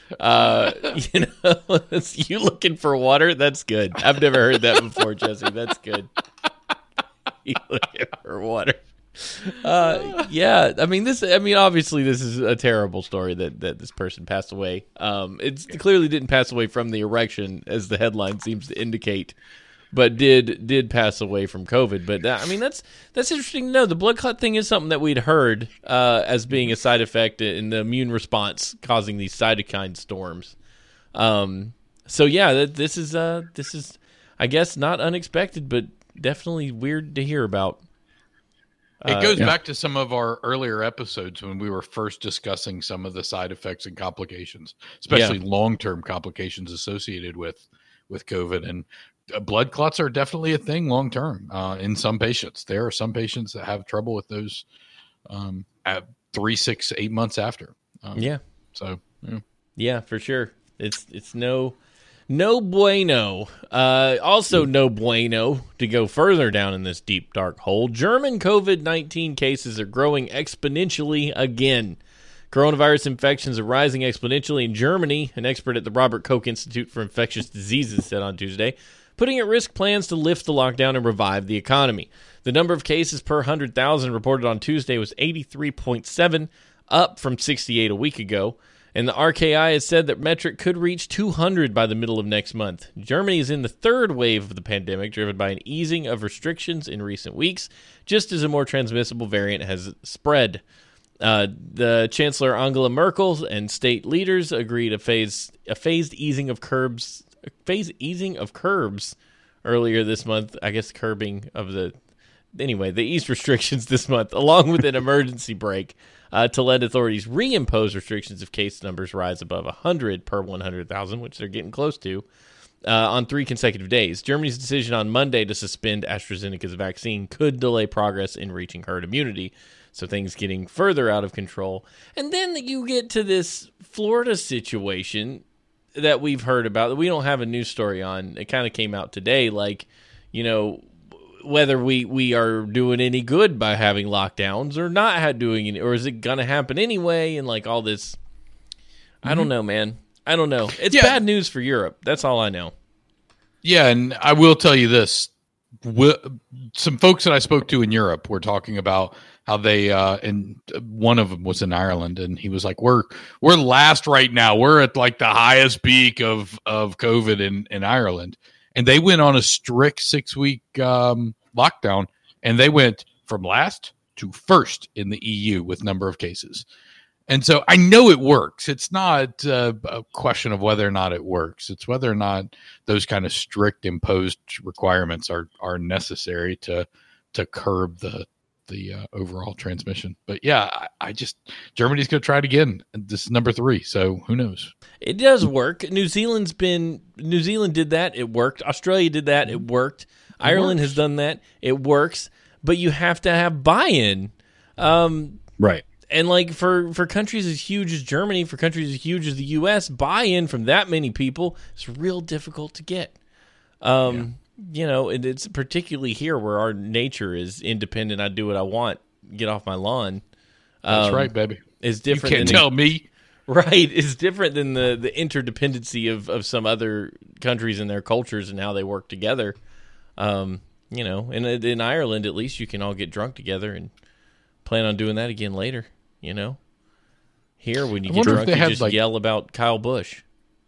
You looking for water? That's good. I've never heard that before, Jesse. That's good. You looking for water? Yeah. Obviously, this is a terrible story that this person passed away. It clearly didn't pass away from the erection, as the headline seems to indicate. but did pass away from COVID. But I mean, that's interesting to know. The blood clot thing is something that we'd heard as being a side effect in the immune response causing these cytokine storms. So yeah, this is I guess not unexpected, but definitely weird to hear about. It goes back to some of our earlier episodes when we were first discussing some of the side effects and complications, especially long-term complications associated with COVID. And blood clots are definitely a thing long-term in some patients. There are some patients that have trouble with those at 3, 6, 8 months after. So yeah, for sure. It's no bueno. Also no bueno to go further down in this deep, dark hole. German COVID-19 cases are growing exponentially again. Coronavirus infections are rising exponentially in Germany, an expert at the Robert Koch Institute for Infectious Diseases said on Tuesday, putting at risk plans to lift the lockdown and revive the economy. The number of cases per 100,000 reported on Tuesday was 83.7, up from 68 a week ago. And the RKI has said that metric could reach 200 by the middle of next month. Germany is in the third wave of the pandemic, driven by an easing of restrictions in recent weeks, just as a more transmissible variant has spread. The Chancellor Angela Merkel and state leaders agreed a phased easing of curbs earlier this month. I guess curbing of the eased restrictions this month, along with an emergency break. To let authorities reimpose restrictions if case numbers rise above 100 per 100,000, which they're getting close to, on 3 consecutive days. Germany's decision on Monday to suspend AstraZeneca's vaccine could delay progress in reaching herd immunity, so things getting further out of control. And then you get to this Florida situation that we've heard about that we don't have a news story on. It kind of came out today, whether we are doing any good by having lockdowns or not doing any, or is it going to happen anyway? And all this, I don't know, man. I don't know. It's bad news for Europe. That's all I know. Yeah, and I will tell you this. Some folks that I spoke to in Europe were talking about how they, and one of them was in Ireland, and he was like, we're last right now. We're at the highest peak of COVID in Ireland. And they went on a strict 6-week lockdown, and they went from last to first in the EU with number of cases. And so I know it works. It's not a question of whether or not it works. It's whether or not those kind of strict imposed requirements are necessary to curb the overall transmission. But yeah, Germany's going to try it again. This is number 3, so who knows? It does work. New Zealand did that. It worked. Australia did that. It worked. Ireland has done that. It works. But you have to have buy-in. Right. And for countries as huge as Germany, for countries as huge as the U.S., buy-in from that many people is real difficult to get. It's particularly here where our nature is independent. I do what I want. Get off my lawn. That's right, baby. Is different. You can't tell me. Right. It's different than the interdependency of some other countries and their cultures and how they work together. In Ireland, at least you can all get drunk together and plan on doing that again later. Here, when you get drunk, you just yell about Kyle Busch.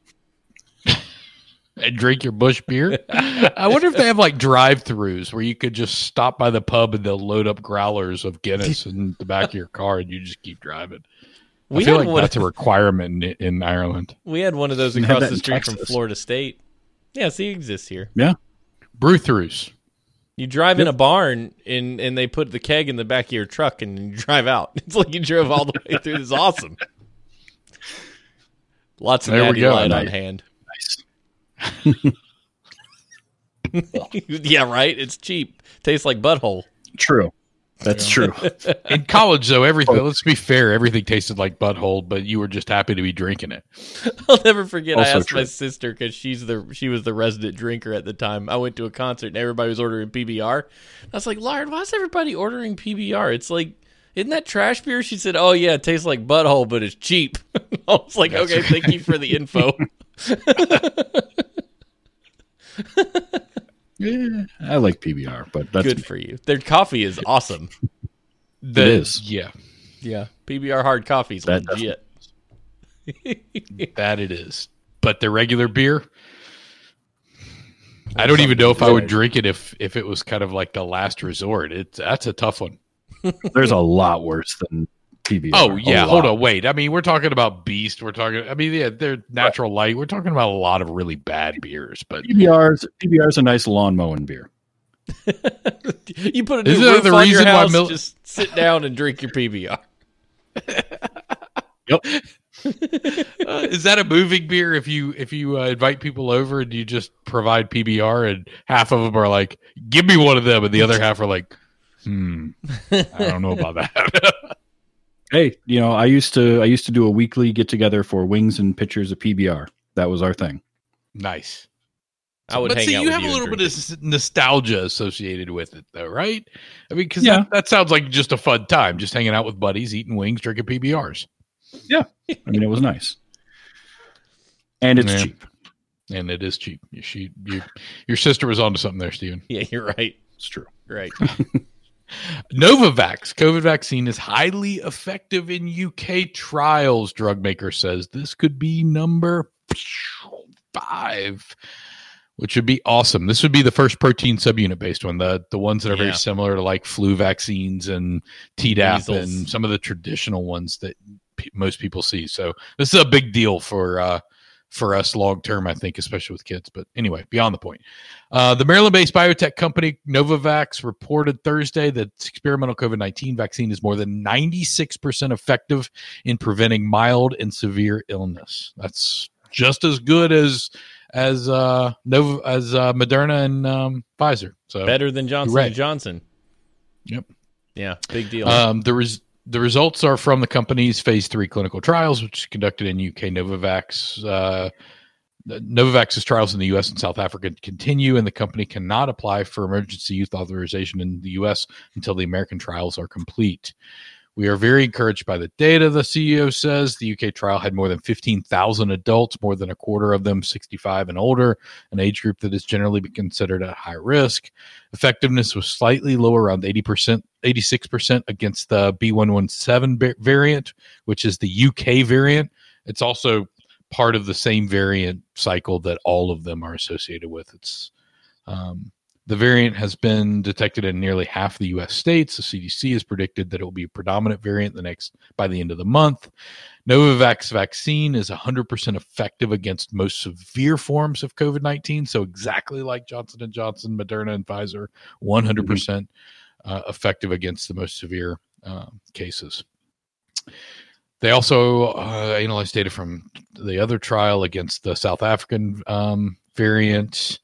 And drink your Busch beer. I wonder if they have drive-throughs where you could just stop by the pub and they'll load up growlers of Guinness in the back of your car and you just keep driving. I feel like that's a requirement in Ireland. We had one of those across the street from Florida State. Yeah, see, it exists here. Yeah. Brew-throughs. You drive in a barn and they put the keg in the back of your truck and you drive out. It's like you drove all the way through. It's awesome. Lots of Natty Light on hand. Nice. Yeah, right? It's cheap. Tastes like butthole. True. That's true. In college, though, let's be fair, everything tasted like butthole, but you were just happy to be drinking it. I'll never forget. Also I asked true. my sister because she was the resident drinker at the time. I went to a concert and everybody was ordering PBR. I was like, Lauren, why is everybody ordering PBR? It's like, isn't that trash beer? She said, oh, yeah, it tastes like butthole, but it's cheap. I was like, okay, thank you for the info. Yeah, I like PBR, but that's good for you. Their coffee is awesome. It is. Yeah. Yeah. PBR hard coffee is That legit. That it is. But the regular beer, I don't even know if I would drink it if it was kind of like the last resort. That's a tough one. There's a lot worse than PBR. Oh yeah, hold on, wait. I mean, we're talking about Beast. We're talking. I mean, yeah, they're natural light. We're talking about a lot of really bad beers, but PBR's a nice lawn mowing beer. You put a new roof the on reason your why house, just sit down and drink your PBR. Yep. Is that a moving beer? If you invite people over and you just provide PBR, and half of them are like, "Give me one of them," and the other half are like, I don't know about that. Hey, I used to do a weekly get together for wings and pitchers of PBR. That was our thing. Nice. I would but hang see, out you with have you a little bit of nostalgia associated with it, though, right? I mean, because that sounds like just a fun time, just hanging out with buddies, eating wings, drinking PBRs. Yeah, I mean, it was nice, and it's cheap. And it is cheap. Your sister was onto something there, Steven. Yeah, you're right. It's true. Right. Novavax, COVID vaccine is highly effective in UK trials, drug maker says. This could be number 5, which would be awesome. This would be the first protein subunit based one, the ones that are very similar to like flu vaccines and Tdap and some of the traditional ones that most people see. So this is a big deal for us long term, I think, especially with kids. But anyway, beyond the point. The Maryland-based biotech company Novavax reported Thursday that its experimental COVID-19 vaccine is more than 96% effective in preventing mild and severe illness. That's just as good as Moderna and Pfizer. So better than Johnson & Johnson. Yep. Yeah, big deal. The results are from the company's phase 3 clinical trials, which is conducted in UK. Novavax's trials in the U.S. and South Africa continue, and the company cannot apply for emergency use authorization in the U.S. until the American trials are complete. We are very encouraged by the data, the CEO says. The UK trial had more than 15,000 adults, more than a quarter of them 65 and older, an age group that is generally considered at high risk. Effectiveness was slightly lower, around 86% against the B117 variant, which is the UK variant. It's also part of the same variant cycle that all of them are associated with. It's the variant has been detected in nearly half the U.S. states. The CDC has predicted that it will be a predominant variant by the end of the month. Novavax vaccine is 100% effective against most severe forms of COVID-19. So exactly like Johnson & Johnson, Moderna, and Pfizer, 100% effective against the most severe cases. They also analyzed data from the other trial against the South African variant.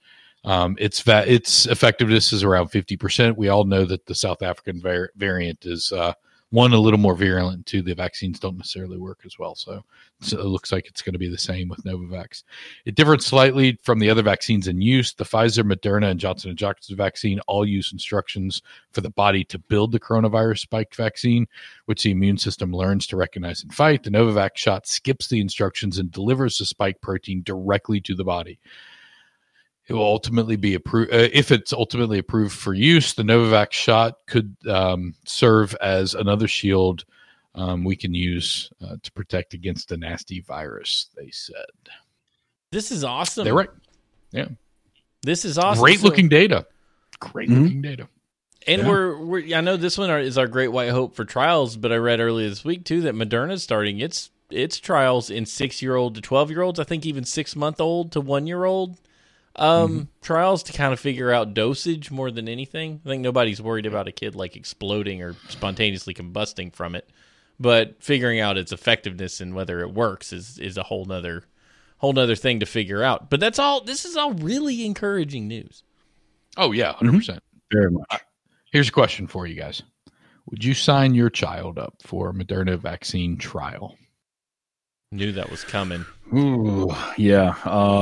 Its effectiveness is around 50%. We all know that the South African variant is one, a little more virulent, two, the vaccines don't necessarily work as well. So it looks like it's going to be the same with Novavax. It differs slightly from the other vaccines in use. The Pfizer, Moderna, and Johnson & Johnson vaccine all use instructions for the body to build the coronavirus spike vaccine, which the immune system learns to recognize and fight. The Novavax shot skips the instructions and delivers the spike protein directly to the body. It will ultimately be approved. If it's ultimately approved for use, the Novavax shot could serve as another shield we can use to protect against a nasty virus, they said. This is awesome. They're right. Yeah. This is awesome. Great looking data. Great looking data. And we're I know this one is our great white hope for trials, but I read earlier this week too that Moderna's starting its trials in 6-year-old to 12-year-olds, I think even 6-month-old to 1-year-old. Trials to kind of figure out dosage more than anything. I think nobody's worried about a kid like exploding or spontaneously combusting from it, but figuring out its effectiveness and whether it works is a whole nother thing to figure out. But this is all really encouraging news. Oh yeah, 100%. Very much. Here's a question for you guys. Would you sign your child up for a Moderna vaccine trial? Knew that was coming. Ooh, yeah.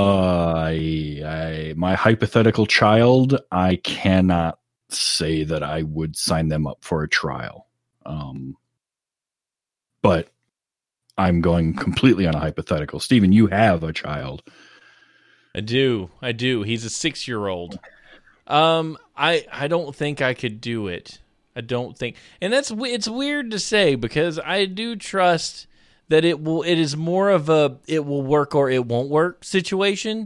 My hypothetical child, I cannot say that I would sign them up for a trial. But I'm going completely on a hypothetical. Steven, you have a child. I do. He's a 6-year-old. I don't think I could do it. I don't think. And it's weird to say because I do trust that it is more of a it will work or it won't work situation.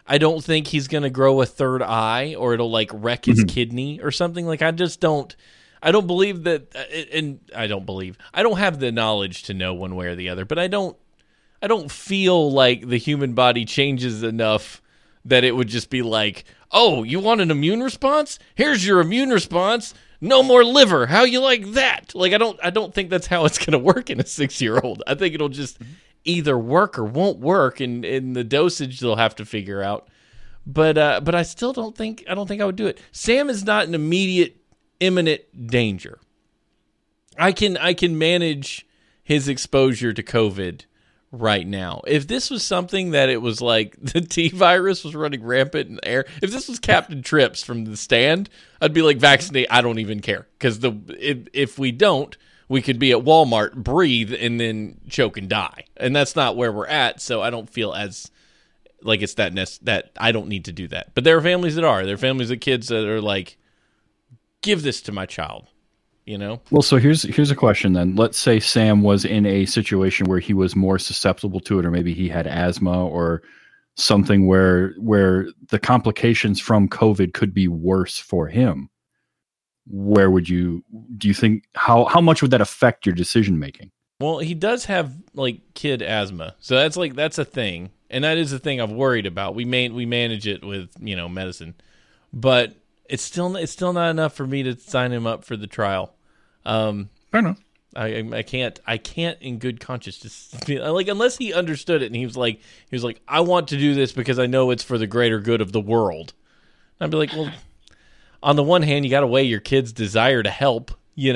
I don't think he's going to grow a third eye or it'll like wreck his kidney or something. Like I don't believe that. And I don't have the knowledge to know one way or the other, but I don't feel like the human body changes enough that it would just be like, oh, you want an immune response? Here's your immune response. No more liver. How you like that? Like, I don't think that's how it's going to work in a 6-year-old. I think it'll just either work or won't work, and the dosage they'll have to figure out. But I still don't think I would do it. Sam is not an imminent danger. I can manage his exposure to COVID right now. If this was something that it was like the T virus was running rampant in the air, if this was Captain Trips from The Stand, I'd be like, vaccinate. I don't even care, because if we don't, we could be at Walmart, breathe, and then choke and die, and that's not where we're at. So I don't feel as like it's that I don't need to do that. But there are families that are. There are families of kids that are like, give this to my child. You know? Well, so here's a question then. Let's say Sam was in a situation where he was more susceptible to it, or maybe he had asthma or something where the complications from COVID could be worse for him. Where do you think, how much would that affect your decision making? Well, he does have like kid asthma. So that's a thing. And that is a thing I've worried about. We manage it with, medicine. But it's still not enough for me to sign him up for the trial. Fair enough. I can't in good conscience like, unless he understood it and he was like, I want to do this because I know it's for the greater good of the world. I'd be like, well, on the one hand, you got to weigh your kid's desire to help.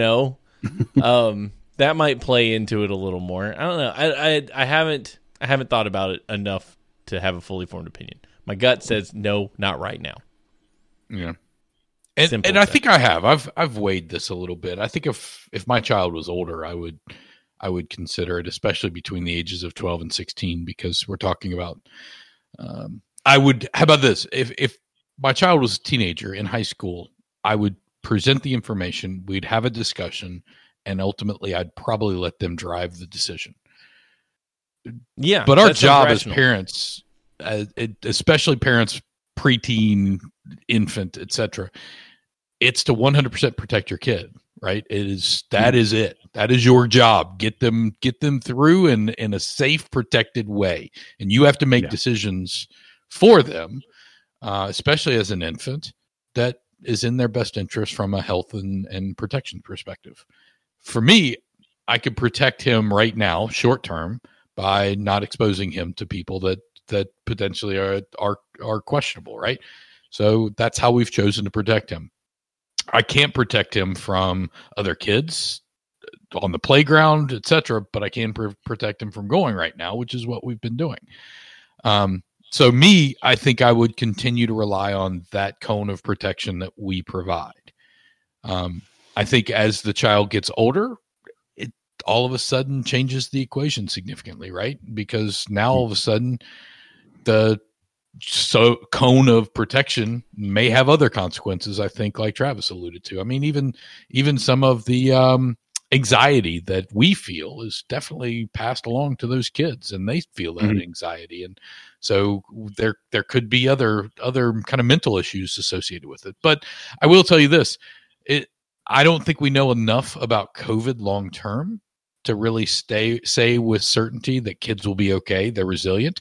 That might play into it a little more. I don't know. I haven't thought about it enough to have a fully formed opinion. My gut says no, not right now. Yeah. And I think I have. I've weighed this a little bit. I think if my child was older, I would consider it, especially between the ages of 12 and 16, because we're talking about. How about this? If my child was a teenager in high school, I would present the information. We'd have a discussion, and ultimately, I'd probably let them drive the decision. Yeah, but our job as parents, especially parents, preteen, infant, etc., it's to 100% protect your kid, right? That is it. That is your job. Get them through in a safe, protected way, and you have to make decisions for them, especially as an infant, that is in their best interest from a health and protection perspective. For me, I could protect him right now, short term, by not exposing him to people that potentially are questionable, right? So that's how we've chosen to protect him. I can't protect him from other kids on the playground, etc., but I can protect him from going right now, which is what we've been doing. So I think I would continue to rely on that cone of protection that we provide. I think as the child gets older, it all of a sudden changes the equation significantly, right? Because now all of a sudden the cone of protection may have other consequences, I think, like Travis alluded to. I mean, even some of the anxiety that we feel is definitely passed along to those kids, and they feel that anxiety. And so there could be other kind of mental issues associated with it. But I will tell you this, I don't think we know enough about COVID long term to really say with certainty that kids will be okay. They're resilient.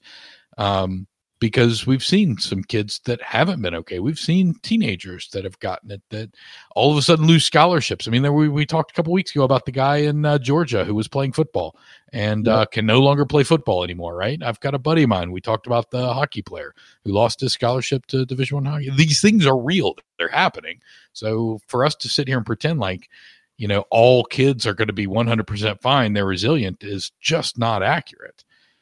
Because we've seen some kids that haven't been okay. We've seen teenagers that have gotten it that all of a sudden lose scholarships. I mean, we talked a couple weeks ago about the guy in Georgia who was playing football and can no longer play football anymore, right? I've got a buddy of mine. We talked about the hockey player who lost his scholarship to Division I hockey. These things are real. They're happening. So for us to sit here and pretend like, all kids are going to be 100% fine, they're resilient, is just not accurate.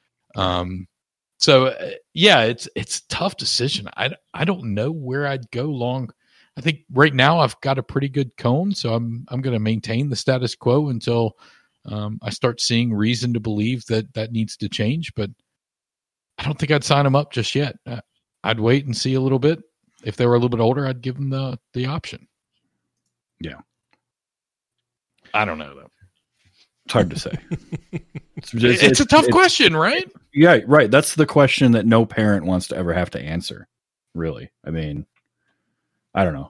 So it's a tough decision. I don't know where I'd go long. I think right now I've got a pretty good cone, so I'm going to maintain the status quo until I start seeing reason to believe that needs to change. But I don't think I'd sign them up just yet. I'd wait and see a little bit. If they were a little bit older, I'd give them the option. Yeah. I don't know though. It's hard to say. It's a tough question, right? Yeah, right. That's the question that no parent wants to ever have to answer. Really, I mean, I don't know.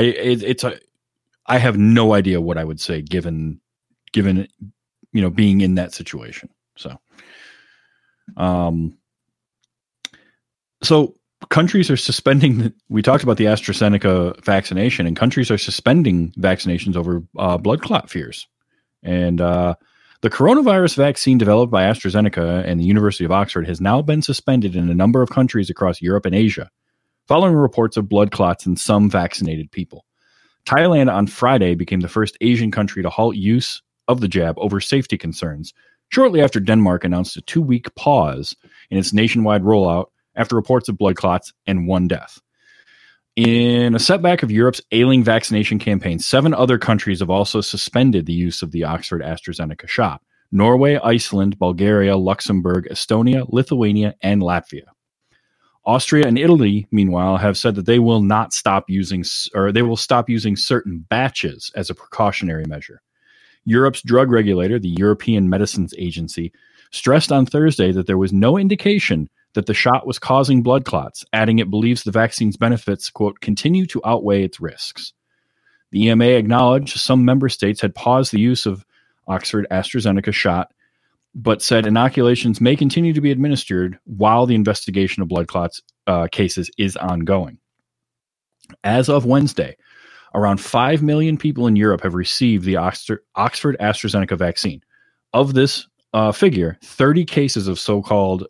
I have no idea what I would say given being in that situation. So countries are suspending. We talked about the AstraZeneca vaccination, and countries are suspending vaccinations over blood clot fears. And the coronavirus vaccine developed by AstraZeneca and the University of Oxford has now been suspended in a number of countries across Europe and Asia, following reports of blood clots in some vaccinated people. Thailand on Friday became the first Asian country to halt use of the jab over safety concerns, shortly after Denmark announced a 2-week pause in its nationwide rollout after reports of blood clots and 1 death. In a setback of Europe's ailing vaccination campaign, 7 other countries have also suspended the use of the Oxford AstraZeneca shot: Norway, Iceland, Bulgaria, Luxembourg, Estonia, Lithuania, and Latvia. Austria and Italy, meanwhile, have said that they will stop using certain batches as a precautionary measure. Europe's drug regulator, the European Medicines Agency, stressed on Thursday that there was no indication that the shot was causing blood clots, adding it believes the vaccine's benefits, quote, continue to outweigh its risks. The EMA acknowledged some member states had paused the use of Oxford AstraZeneca shot, but said inoculations may continue to be administered while the investigation of blood clots cases is ongoing. As of Wednesday, around 5 million people in Europe have received the Oxford AstraZeneca vaccine. Of this figure, 30 cases of so-called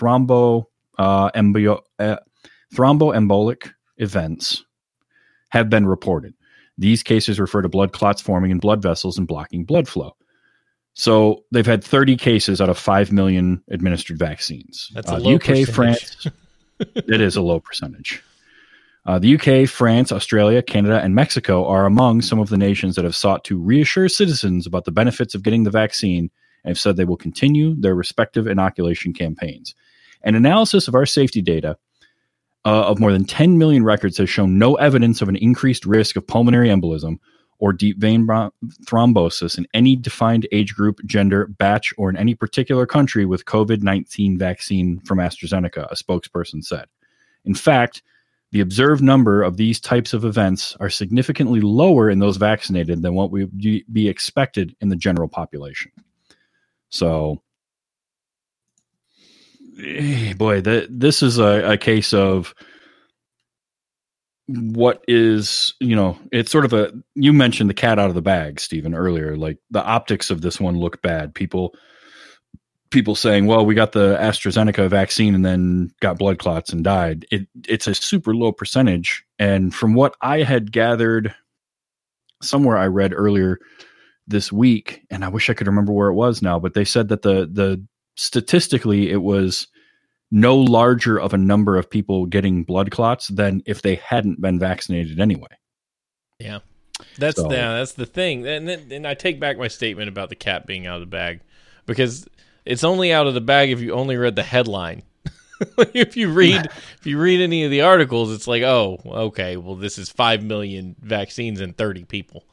thromboembolic events have been reported. These cases refer to blood clots forming in blood vessels and blocking blood flow. So they've had 30 cases out of 5 million administered vaccines. That's a low UK, percentage. France, it is a low percentage. The UK, France, Australia, Canada, and Mexico are among some of the nations that have sought to reassure citizens about the benefits of getting the vaccine and have said they will continue their respective inoculation campaigns. An analysis of our safety data of more than 10 million records has shown no evidence of an increased risk of pulmonary embolism or deep vein thrombosis in any defined age group, gender, batch, or in any particular country with COVID-19 vaccine from AstraZeneca, a spokesperson said. In fact, the observed number of these types of events are significantly lower in those vaccinated than what would be expected in the general population. So, boy, this is a case of what is, it's sort of you mentioned the cat out of the bag, Stephen, earlier. Like, the optics of this one look bad. People saying, well, we got the AstraZeneca vaccine and then got blood clots and died. It's a super low percentage. And from what I had gathered, somewhere I read earlier this week, and I wish I could remember where it was now, but they said that the statistically it was no larger of a number of people getting blood clots than if they hadn't been vaccinated anyway. Yeah, that's the thing. And I take back my statement about the cat being out of the bag, because it's only out of the bag if you only read the headline. If you read any of the articles, it's like, oh, okay, well, this is 5 million vaccines in 30 people.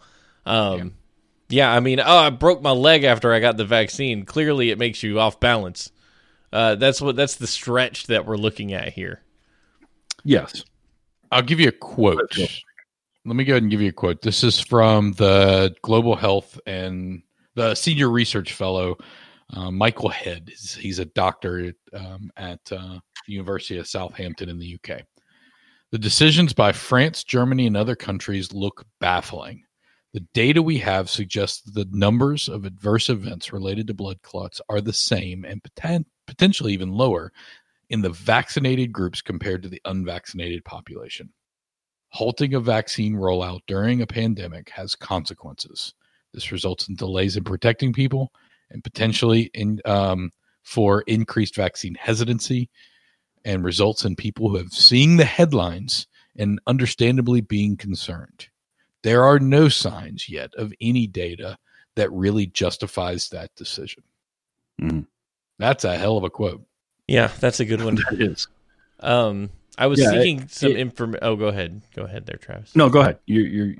Yeah, I mean, I broke my leg after I got the vaccine. Clearly, it makes you off balance. That's the stretch that we're looking at here. Yes. I'll give you a quote. Let me go ahead and give you a quote. This is from the Global Health and the Senior Research Fellow, Michael Head. He's a doctor at the University of Southampton in the UK. The decisions by France, Germany, and other countries look baffling. The data we have suggests that the numbers of adverse events related to blood clots are the same and potentially even lower in the vaccinated groups compared to the unvaccinated population. Halting a vaccine rollout during a pandemic has consequences. This results in delays in protecting people and potentially for increased vaccine hesitancy, and results in people who have seen the headlines and understandably being concerned. There are no signs yet of any data that really justifies that decision. Mm. That's a hell of a quote. Yeah, that's a good one. It is. I was seeking some information. Oh, go ahead. Go ahead there, Travis. No, go ahead. You're good.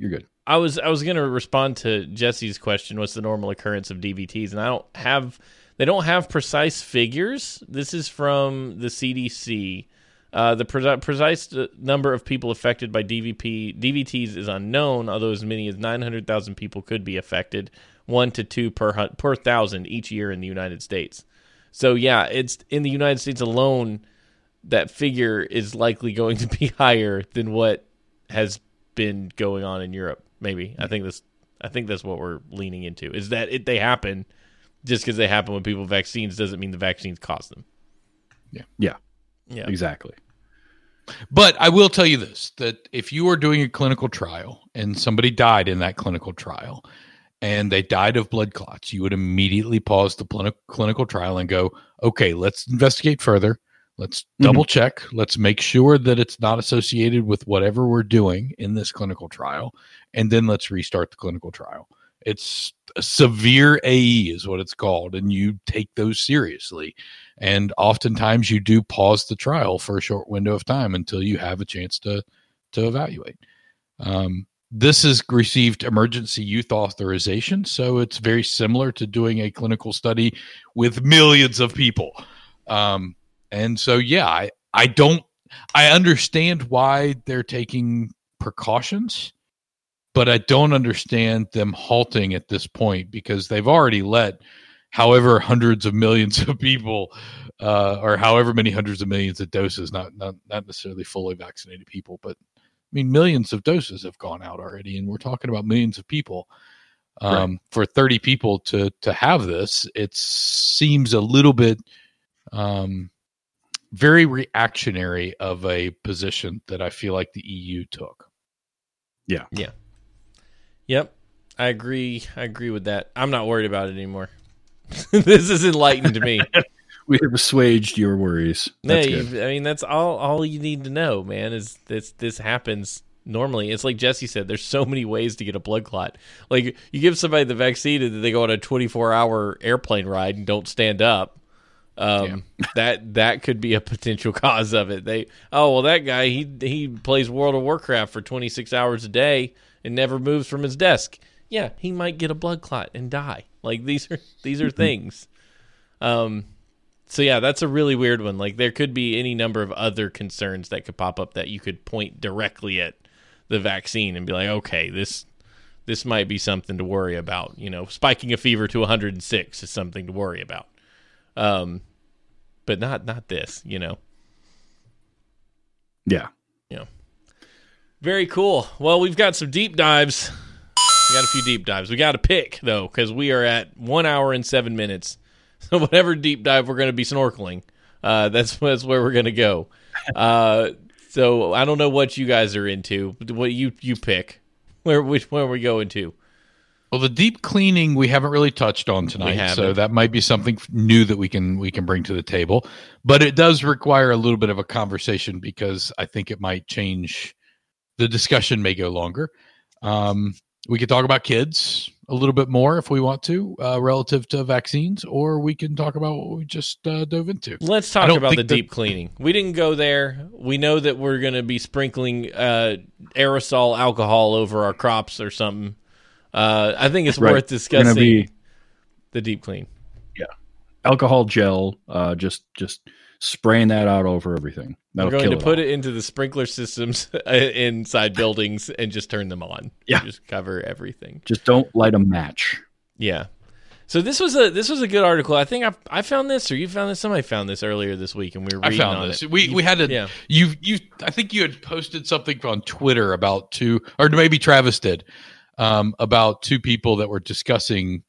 I was going to respond to Jesse's question, what's the normal occurrence of DVTs? And they don't have precise figures. This is from the CDC. The precise number of people affected by DVTs is unknown, although as many as 900,000 people could be affected, 1 to 2 per 1,000 each year in the United States. So yeah, it's in the United States alone, that figure is likely going to be higher than what has been going on in Europe. Maybe I think that's what we're leaning into, is that they happen. Just because they happen when people have vaccines doesn't mean the vaccines cause them. Yeah, exactly. But I will tell you this, that if you are doing a clinical trial and somebody died in that clinical trial and they died of blood clots, you would immediately pause the clinical trial and go, okay, let's investigate further. Let's double check. Let's make sure that it's not associated with whatever we're doing in this clinical trial. And then let's restart the clinical trial. It's a severe AE is what it's called, and you take those seriously. And oftentimes you do pause the trial for a short window of time until you have a chance to evaluate. This has received emergency use authorization, so it's very similar to doing a clinical study with millions of people. And so, yeah, I understand why they're taking precautions, but I don't understand them halting at this point, because they've already let however hundreds of millions of people, or however many hundreds of millions of doses, not necessarily fully vaccinated people, but I mean, millions of doses have gone out already, and we're talking about millions of people. For 30 people to have this, it seems a little bit very reactionary of a position that I feel like the EU took. Yeah. Yep. I agree with that. I'm not worried about it anymore. This is enlightened to me. We have assuaged your worries. That's good. I mean, that's all you need to know, man, is this happens normally. It's like Jesse said, there's so many ways to get a blood clot. Like, you give somebody the vaccine and they go on a 24-hour airplane ride and don't stand up. That could be a potential cause of it. That guy, he plays World of Warcraft for 26 hours a day and never moves from his desk. Yeah, he might get a blood clot and die. Like, these are things. So yeah, that's a really weird one. Like, there could be any number of other concerns that could pop up that you could point directly at the vaccine and be like, okay, this might be something to worry about. You know, spiking a fever to 106 is something to worry about. But not this, you know. Yeah. Very cool. Well, we've got some deep dives. We got a few deep dives. We got to pick, though, because we are at 1 hour and 7 minutes. So whatever deep dive we're going to be snorkeling, that's where we're going to go. So I don't know what you guys are into. What you pick. Which one are we going to? Well, the deep cleaning we haven't really touched on tonight, so that might be something new that we can bring to the table. But it does require a little bit of a conversation, because I think it might change. The discussion may go longer. We could talk about kids a little bit more if we want to, relative to vaccines, or we can talk about what we just dove into. Let's talk about the deep cleaning. We didn't go there. We know that we're going to be sprinkling aerosol alcohol over our crops or something. I think it's worth discussing the deep clean. Yeah. Alcohol gel, just spraying that out over everything. We're going to put it into the sprinkler systems inside buildings and just turn them on. Yeah. Just cover everything. Just don't light a match. Yeah. So this was a good article. I think I found this, or you found this. Somebody found this earlier this week, and we were reading on it. We had it. Yeah. You. I think you had posted something on Twitter about two, or maybe Travis did, about two people that were discussing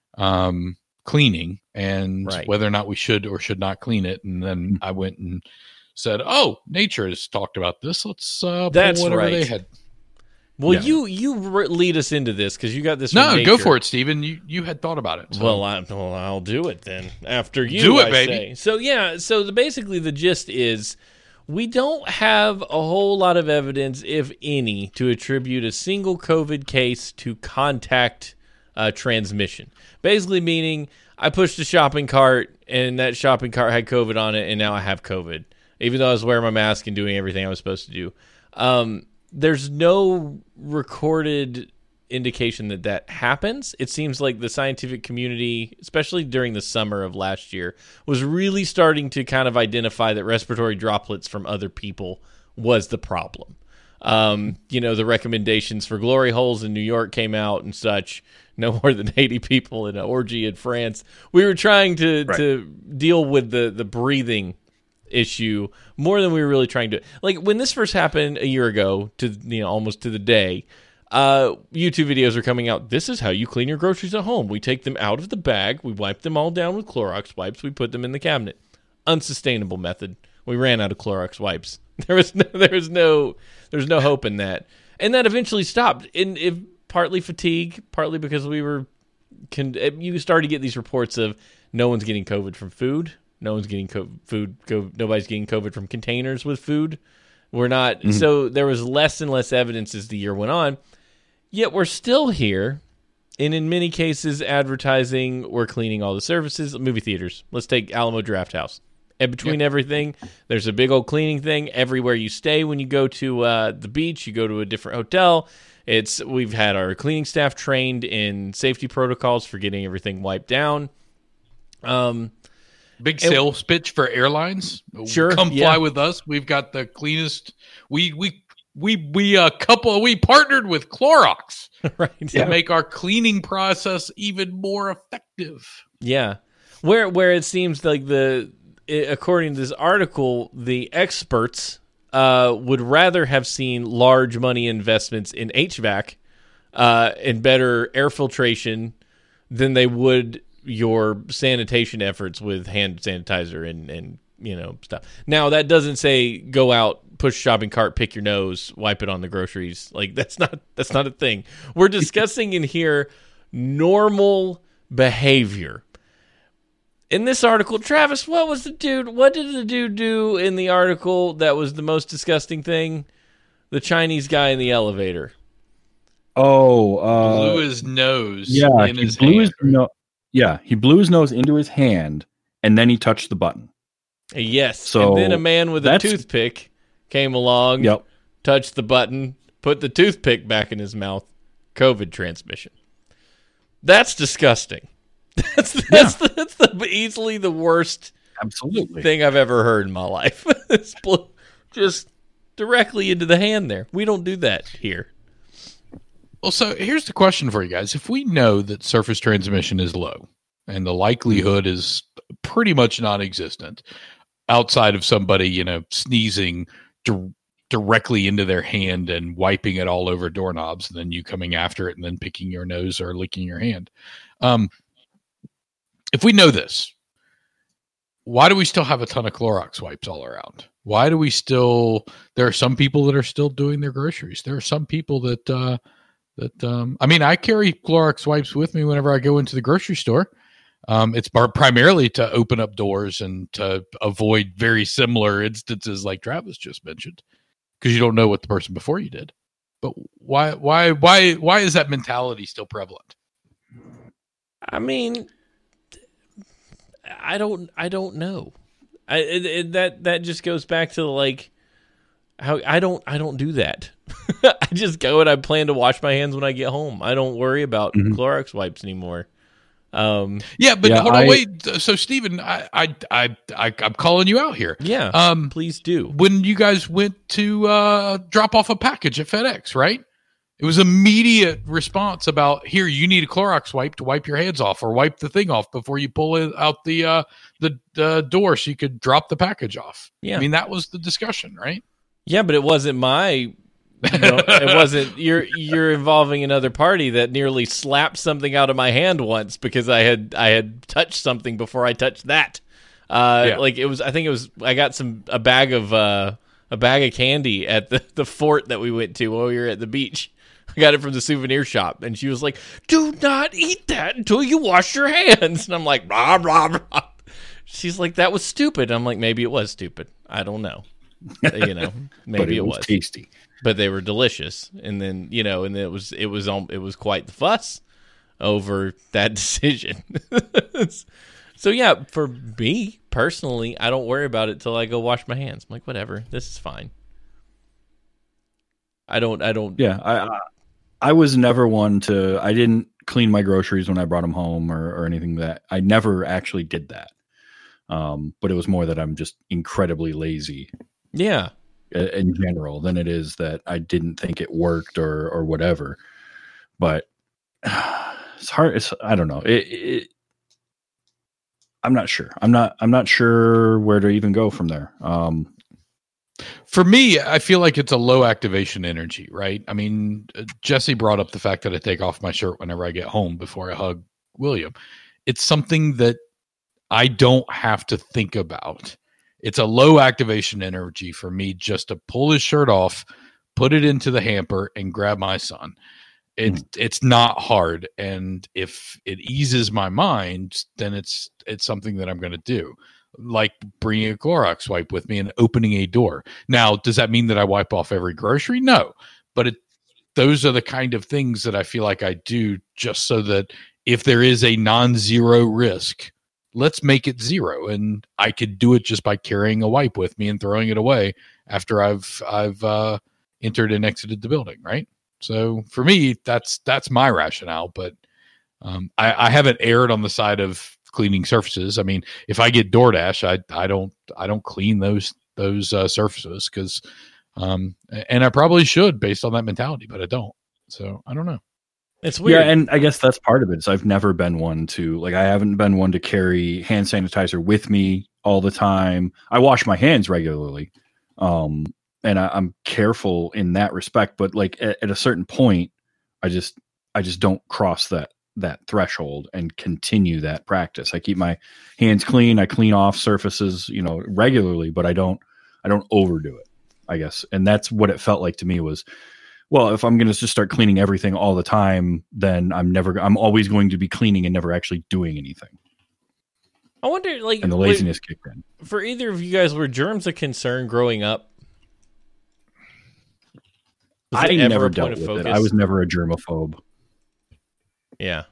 cleaning and whether or not we should or should not clean it. And then I went and said, "Oh, Nature has talked about this. Let's pull whatever they had." Well, you lead us into this because you got this. No, go for it, Steven. You had thought about it. So. Well, I'll do it then after you. Do it, baby. Say. So basically the gist is we don't have a whole lot of evidence, if any, to attribute a single COVID case to contact transmission. Basically meaning I pushed a shopping cart and that shopping cart had COVID on it, and now I have COVID, even though I was wearing my mask and doing everything I was supposed to do. There's no recorded indication that that happens. It seems like the scientific community, especially during the summer of last year, was really starting to kind of identify that respiratory droplets from other people was the problem. The recommendations for glory holes in New York came out and such. No more than 80 people in an orgy in France. We were trying to deal with the breathing issue more than we were really trying to. Like when this first happened a year ago, to almost to the day, YouTube videos are coming out. This is how you clean your groceries at home. We take them out of the bag, we wipe them all down with Clorox wipes, we put them in the cabinet. Unsustainable method. We ran out of Clorox wipes. There's no hope in that, and that eventually stopped. And partly fatigue, partly because you started to get these reports of no one's getting COVID from food. No one's getting nobody's getting COVID from containers with food. We're not. Mm-hmm. So there was less and less evidence as the year went on. Yet we're still here, and in many cases, advertising we're cleaning all the surfaces. Movie theaters. Let's take Alamo Drafthouse. And between everything, there's a big old cleaning thing. Everywhere you stay when you go to the beach, you go to a different hotel. We've had our cleaning staff trained in safety protocols for getting everything wiped down. Big sales pitch for airlines. Sure, come fly with us. We've got the cleanest. We partnered with Clorox to make our cleaning process even more effective. Yeah, where it seems like according to this article, the experts would rather have seen large money investments in HVAC and better air filtration than they would your sanitation efforts with hand sanitizer and stuff. Now, that doesn't say go out, push shopping cart, pick your nose, wipe it on the groceries. Like that's not a thing. We're discussing in here normal behavior. In this article, Travis, what did the dude do in the article that was the most disgusting thing? The Chinese guy in the elevator. Blew his nose. Yeah, in his hand. He blew his nose into his hand, and then he touched the button. Yes. So and then a man with a toothpick came along, touched the button, put the toothpick back in his mouth. COVID transmission. That's disgusting. That's easily the worst thing I've ever heard in my life. It's just directly into the hand there. We don't do that here. Well, so here's the question for you guys. If we know that surface transmission is low and the likelihood is pretty much non-existent outside of somebody, sneezing directly into their hand and wiping it all over doorknobs and then you coming after it and then picking your nose or licking your hand. If we know this, why do we still have a ton of Clorox wipes all around? Why do we there are some people that are still doing their groceries. There are some people that I carry Clorox wipes with me whenever I go into the grocery store. It's primarily to open up doors and to avoid very similar instances like Travis just mentioned, because you don't know what the person before you did. But why is that mentality still prevalent? I mean, I don't know. That just goes back to how I don't do that. I just go and I plan to wash my hands when I get home. I don't worry about Clorox wipes anymore. Hold on, wait. So Steven, I'm calling you out here. Yeah. Please do. When you guys went to drop off a package at FedEx, right? It was immediate response about, here, you need a Clorox wipe to wipe your hands off or wipe the thing off before you pull it out the door so you could drop the package off. Yeah. I mean, that was the discussion, right? Yeah, but it wasn't it wasn't, you're involving another party that nearly slapped something out of my hand once because I had touched something before I touched that. I got a bag of candy at the fort that we went to while we were at the beach. I got it from the souvenir shop, and she was like, "Do not eat that until you wash your hands." And I'm like, "Blah blah blah." She's like, "That was stupid." I'm like, "Maybe it was stupid. I don't know. Maybe it was tasty, but they were delicious." And then and it was quite the fuss over that decision. So yeah, for me personally, I don't worry about it till I go wash my hands. I'm like, whatever, this is fine. I don't. Yeah, I was never one to. I didn't clean my groceries when I brought them home or anything that. I never actually did that. But it was more that I'm just incredibly lazy. Yeah. In general, than it is that I didn't think it worked or whatever. But it's hard. I don't know. I'm not sure. I'm not sure where to even go from there. For me, I feel like it's a low activation energy, right? I mean, Jesse brought up the fact that I take off my shirt whenever I get home before I hug William. It's something that I don't have to think about. It's a low activation energy for me just to pull his shirt off, put it into the hamper, and grab my son. It's not hard, and if it eases my mind, then it's something that I'm going to do, like bringing a Clorox wipe with me and opening a door. Now, does that mean that I wipe off every grocery? No, but those are the kind of things that I feel like I do just so that if there is a non-zero risk, let's make it zero. And I could do it just by carrying a wipe with me and throwing it away after I've entered and exited the building. Right. So for me, that's my rationale, but I haven't erred on the side of cleaning surfaces. I mean, if I get DoorDash, I don't clean those surfaces because, and I probably should based on that mentality, but I don't. So I don't know. It's weird. Yeah, and I guess that's part of it. Is I've never been one to I haven't been one to carry hand sanitizer with me all the time. I wash my hands regularly, and I'm careful in that respect. But at a certain point, I just don't cross that threshold and continue that practice. I keep my hands clean. I clean off surfaces, regularly, but I don't overdo it, I guess. And that's what it felt like to me was, well, if I'm going to just start cleaning everything all the time, then I'm always going to be cleaning and never actually doing anything. I wonder, and the laziness kicked in. For either of you guys, were germs a concern growing up? I never dealt with it. I was never a germaphobe. Yeah.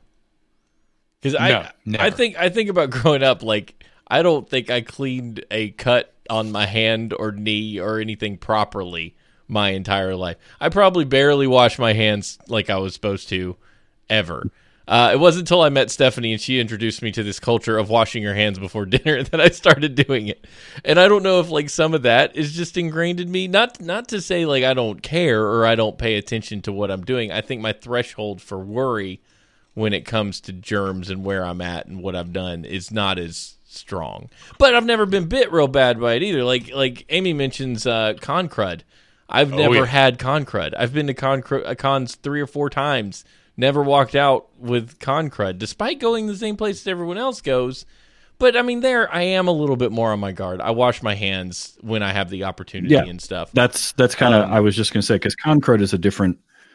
Because I think about growing up, I don't think I cleaned a cut on my hand or knee or anything properly my entire life. I probably barely washed my hands like I was supposed to ever. It wasn't until I met Stephanie and she introduced me to this culture of washing your hands before dinner that I started doing it. And I don't know if some of that is just ingrained in me. Not to say I don't care or I don't pay attention to what I'm doing. I think my threshold for worry when it comes to germs and where I'm at and what I've done is not as strong. But I've never been bit real bad by it either. Like Amy mentions con crud. I've never had con crud. I've been to cons 3 or 4 times. Never walked out with con crud, despite going the same place that everyone else goes. But I mean, there I am a little bit more on my guard. I wash my hands when I have the opportunity and stuff. That's kind of I was just going to say, because con crud is a different,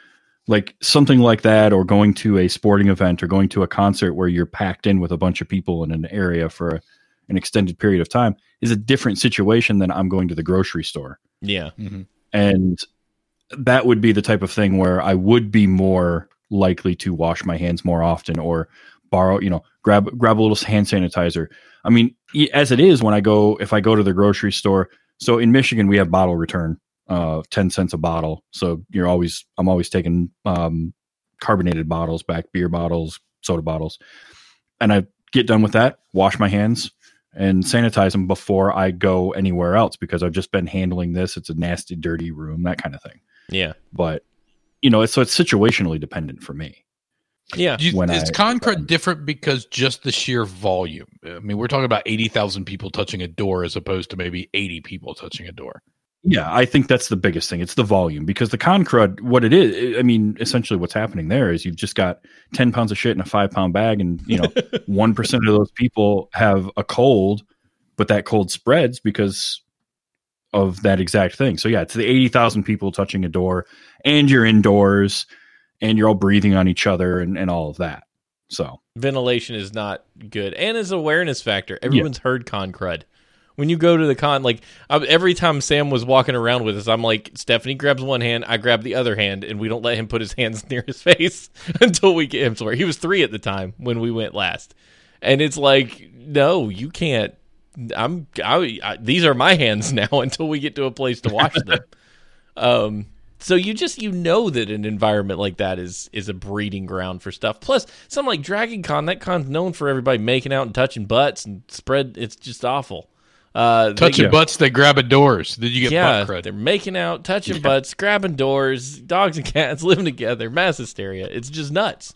something like that, or going to a sporting event or going to a concert where you're packed in with a bunch of people in an area for an extended period of time is a different situation than I'm going to the grocery store. Yeah. Mm-hmm. And that would be the type of thing where I would be more likely to wash my hands more often or borrow, grab a little hand sanitizer. I mean, as it is, if I go to the grocery store, so in Michigan, we have bottle return, 10 cents a bottle. So I'm always taking carbonated bottles back, beer bottles, soda bottles. And I get done with that, wash my hands and sanitize them before I go anywhere else, because I've just been handling this. It's a nasty, dirty room, that kind of thing. Yeah. But, it's situationally dependent for me. Yeah. Is con crud different because just the sheer volume? I mean, we're talking about 80,000 people touching a door as opposed to maybe 80 people touching a door. Yeah, I think that's the biggest thing. It's the volume, because the con crud, what it is, I mean, essentially what's happening there is you've just got 10 pounds of shit in a 5-pound bag, and 1% of those people have a cold, but that cold spreads because of that exact thing. So yeah, it's the 80,000 people touching a door, and you're indoors and you're all breathing on each other and all of that. So ventilation is not good, and as an awareness factor, everyone's heard con crud. When you go to the con, every time Sam was walking around with us, I'm like, Stephanie grabs one hand, I grab the other hand, and we don't let him put his hands near his face until we get him somewhere. He was 3 at the time when we went last. And it's like, no, you can't. These are my hands now until we get to a place to wash them. So you know that an environment like that is a breeding ground for stuff. Plus, something like Dragon Con, that con's known for everybody making out and touching butts and spread. It's just awful. Touching butts, they grabbing doors. Did you get butt crud? They're making out, touching butts, grabbing doors, dogs and cats living together, mass hysteria. It's just nuts.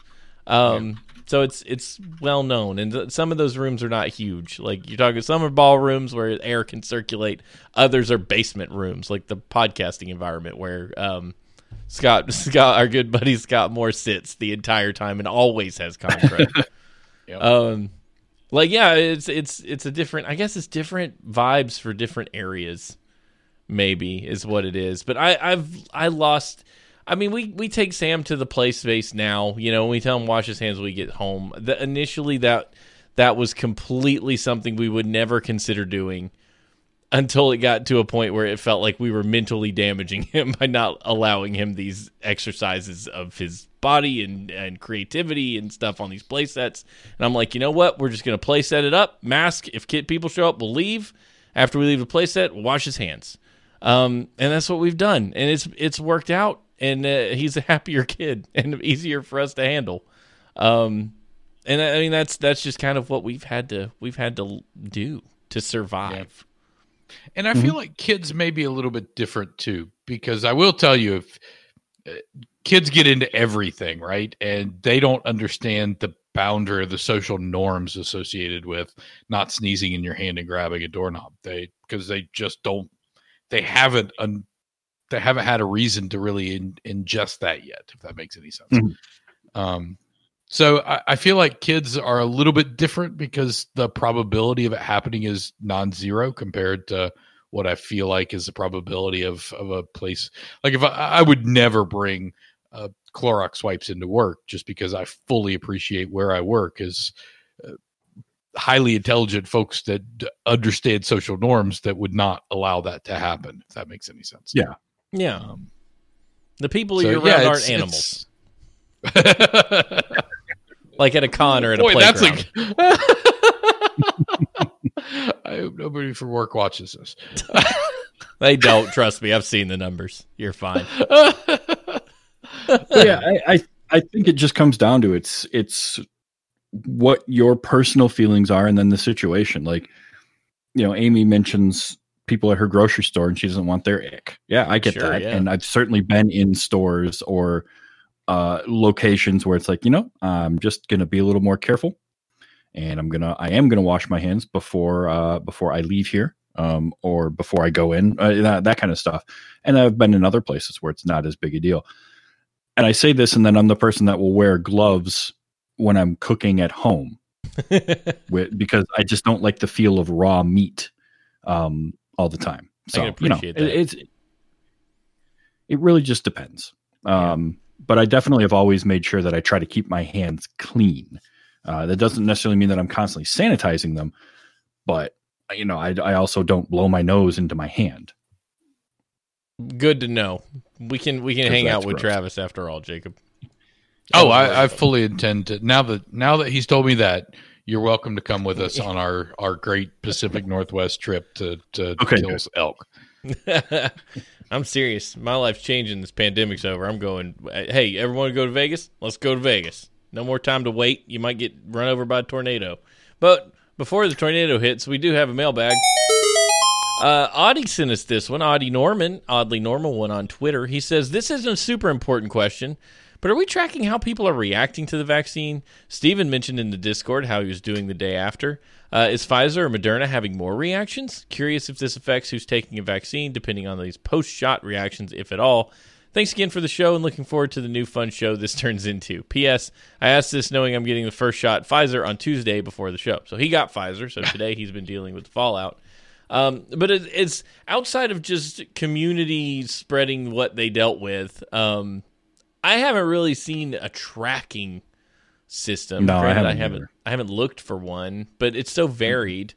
So it's well known, and some of those rooms are not huge. Like you're talking, some are ballrooms where air can circulate. Others are basement rooms, like the podcasting environment where Scott, our good buddy Scott Moore sits the entire time and always has concrete. Yep. It's a different. I guess it's different vibes for different areas. Maybe is what it is. But I lost. I mean, we take Sam to the play space now. You know, we tell him wash his hands when we get home. Initially, that was completely something we would never consider doing until it got to a point where it felt like we were mentally damaging him by not allowing him these exercises of his body and creativity and stuff on these play sets. And I'm like, you know what? We're just going to play set it up. Mask. If people show up, we'll leave. After we leave the play set, we'll wash his hands. And that's what we've done. And it's worked out. And he's a happier kid and easier for us to handle. And I mean that's just kind of what we've had to do to survive. Yeah. And I feel like kids may be a little bit different too, because I will tell you, if kids get into everything, right, and they don't understand the boundary of the social norms associated with not sneezing in your hand and grabbing a doorknob, because they just don't. They haven't had a reason to really ingest that yet, if that makes any sense. Mm-hmm. So I feel like kids are a little bit different because the probability of it happening is non-zero compared to what I feel like is the probability of a place. Like if I would never bring Clorox wipes into work just because I fully appreciate where I work is highly intelligent folks that understand social norms that would not allow that to happen, if that makes any sense. Yeah. Yeah. The people you're around aren't animals. Like at a con or at a playground. I hope nobody from work watches this. They don't. Trust me. I've seen the numbers. You're fine. Yeah, I think it just comes down to it's what your personal feelings are and then the situation. Like, you know, Amy mentions people at her grocery store and she doesn't want their ick. Yeah, I get that. Yeah. And I've certainly been in stores or locations where it's like, you know, I'm just going to be a little more careful and I am going to wash my hands before I leave here or before I go in, that kind of stuff. And I've been in other places where it's not as big a deal. And I say this, and then I'm the person that will wear gloves when I'm cooking at home because I just don't like the feel of raw meat all the time. So, I can appreciate that. It really just depends. But I definitely have always made sure that I try to keep my hands clean. That doesn't necessarily mean that I'm constantly sanitizing them, but you know, I also don't blow my nose into my hand. Good to know. We can hang out with Travis after all, Jacob. Oh, I fully intend to. Now that he's told me that, you're welcome to come with us on our great Pacific Northwest trip to kill elk. I'm serious. My life's changing. This pandemic's over. I'm going, hey, everyone go to Vegas? Let's go to Vegas. No more time to wait. You might get run over by a tornado. But before the tornado hits, we do have a mailbag. Audie sent us this one. Audie Norman, Oddly Normal one on Twitter. He says, this isn't a super important question, but are we tracking how people are reacting to the vaccine? Steven mentioned in the Discord how he was doing the day after. Is Pfizer or Moderna having more reactions? Curious if this affects who's taking a vaccine, depending on these post-shot reactions, if at all. Thanks again for the show and looking forward to the new fun show this turns into. P.S. I asked this knowing I'm getting the first shot Pfizer on Tuesday before the show. So he got Pfizer, so today he's been dealing with the fallout. But it's outside of just community spreading what they dealt with. I haven't really seen a tracking system. No, I haven't looked for one, but it's so varied.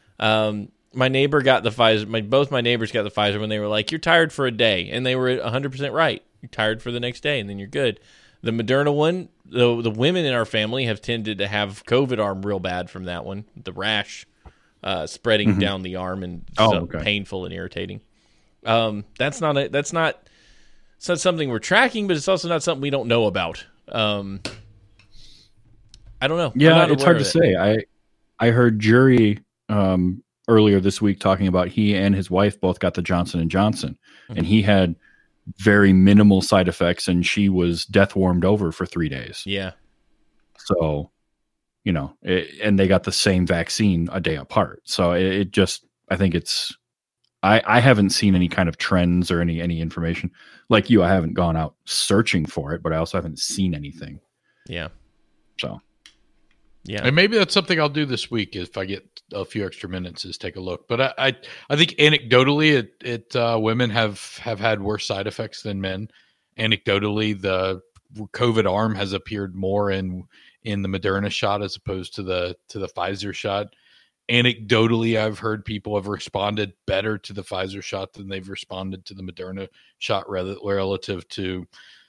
My neighbor got the Pfizer. Both my neighbors got the Pfizer when they were like, "You're tired for a day," and they were 100% right. You're tired for the next day, and then you're good. The Moderna one, the women in our family have tended to have COVID arm real bad from that one. The rash spreading down the arm and painful and irritating. That's not It's not something we're tracking, but it's also not something we don't know about. I don't know. Yeah, it's hard to say. I heard Jury earlier this week talking about he and his wife both got the Johnson & Johnson, and he had very minimal side effects, and she was death warmed over for 3 days. Yeah. So, and they got the same vaccine a day apart. So it just, I think it's, I haven't seen any kind of trends or any information like you. I haven't gone out searching for it, but I also haven't seen anything. Yeah. So. Yeah. And maybe that's something I'll do this week if I get a few extra minutes is take a look. But I think anecdotally women have had worse side effects than men. Anecdotally, the COVID arm has appeared more in the Moderna shot as opposed to the Pfizer shot. Anecdotally, I've heard people have responded better to the Pfizer shot than they've responded to the Moderna shot relative to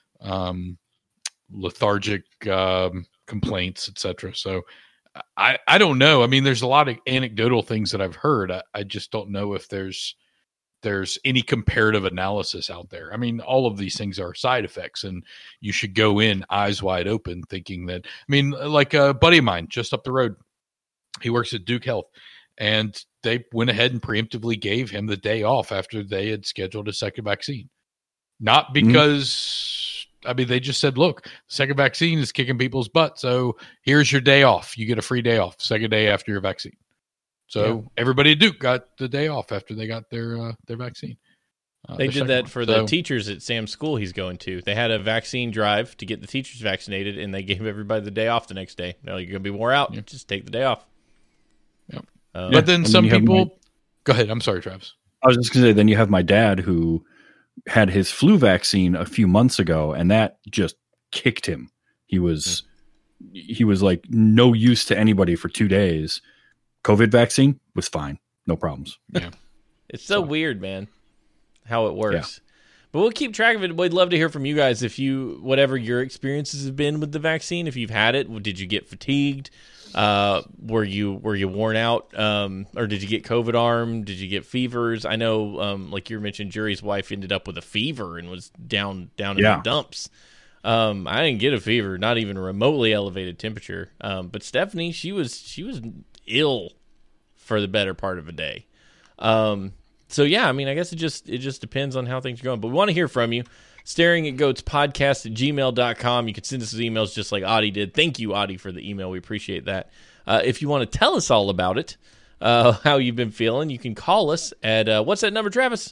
lethargic complaints, etc. So I don't know. I mean, there's a lot of anecdotal things that I've heard. I just don't know if there's any comparative analysis out there. I mean, all of these things are side effects, and you should go in eyes wide open thinking that, I mean, like a buddy of mine just up the road, he works at Duke Health, and they went ahead and preemptively gave him the day off after they had scheduled a second vaccine. Not because, I mean, they just said, look, the second vaccine is kicking people's butt, so here's your day off. You get a free day off, second day after your vaccine. So everybody at Duke got the day off after they got their vaccine. They did that for the teachers at Sam's school he's going to. They had a vaccine drive to get the teachers vaccinated, and they gave everybody the day off the next day. They're like, you're going to be wore out. Just take the day off. Yep. But then some people... Go ahead. I'm sorry, Travis. I was just going to say, then you have my dad who had his flu vaccine a few months ago, and that just kicked him. He was like no use to anybody for 2 days. COVID vaccine was fine. No problems. Yeah. It's so weird, man, how it works. Yeah. But we'll keep track of it. We'd love to hear from you guys whatever your experiences have been with the vaccine. If you've had it, did you get fatigued? Were you worn out? Or did you get COVID arm? Did you get fevers? I know, like you mentioned, Jury's wife ended up with a fever and was down in the dumps. I didn't get a fever, not even a remotely elevated temperature. But Stephanie, she was ill for the better part of a day. So yeah, I mean, I guess it just depends on how things are going, but we want to hear from you. staringatgoatspodcast@gmail.com. You can send us emails just like Adi did. Thank you, Adi, for the email. We appreciate that. If you want to tell us all about it, how you've been feeling, you can call us at, what's that number, Travis?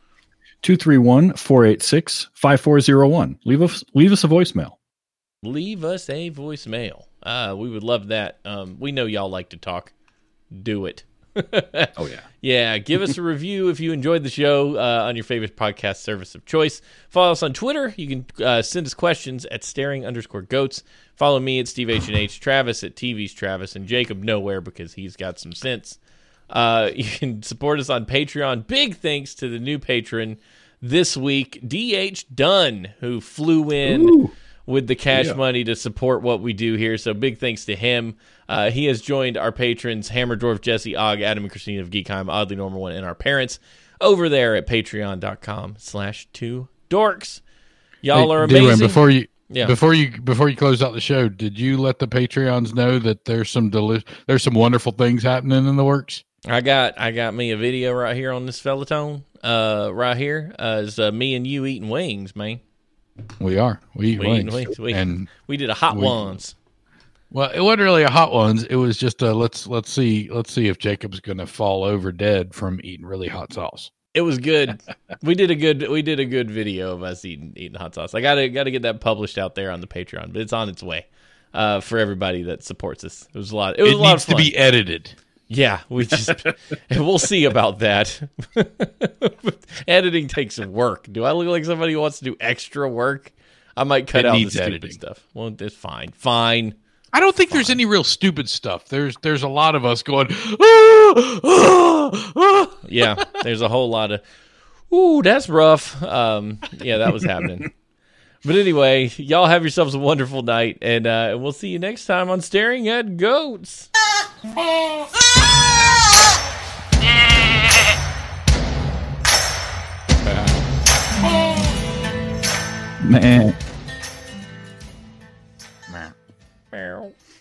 231-486-5401. Leave us a voicemail. Leave us a voicemail. We would love that. We know y'all like to talk. Do it. Oh, yeah. Yeah, give us a review if you enjoyed the show on your favorite podcast service of choice. Follow us on Twitter. You can send us questions at staring_goats. Follow me at Steve H&H, Travis at TV's Travis, and Jacob nowhere because he's got some sense. You can support us on Patreon. Big thanks to the new patron this week, D.H. Dunn, who flew in with the cash money to support what we do here. So big thanks to him. He has joined our patrons, Hammer Dwarf, Jesse, Og, Adam, and Christine of Geekheim, Oddly Normal One, and our parents over there at patreon.com/2dorks. Y'all are amazing. D-Ram, before you close out the show, did you let the Patreons know that there's some wonderful things happening in the works? I got me a video right here on this Fellatone. Right here is me and you eating wings, man. We are. We eat wings. And we did a hot ones. Well, it wasn't really a hot ones. It was just a let's see if Jacob's going to fall over dead from eating really hot sauce. It was good. we did a good video of us eating hot sauce. I gotta get that published out there on the Patreon, but it's on its way for everybody that supports us. It was a lot. It was a lot of fun. It needs to be edited. Yeah, we'll see about that. Editing takes work. Do I look like somebody who wants to do extra work? I might cut out the stupid stuff. Well, it's fine. I don't think there's any real stupid stuff. There's a lot of us going, yeah, there's a whole lot of, ooh, that's rough. Yeah, that was happening. But anyway, y'all have yourselves a wonderful night, and we'll see you next time on Staring at Goats. Man. Meow.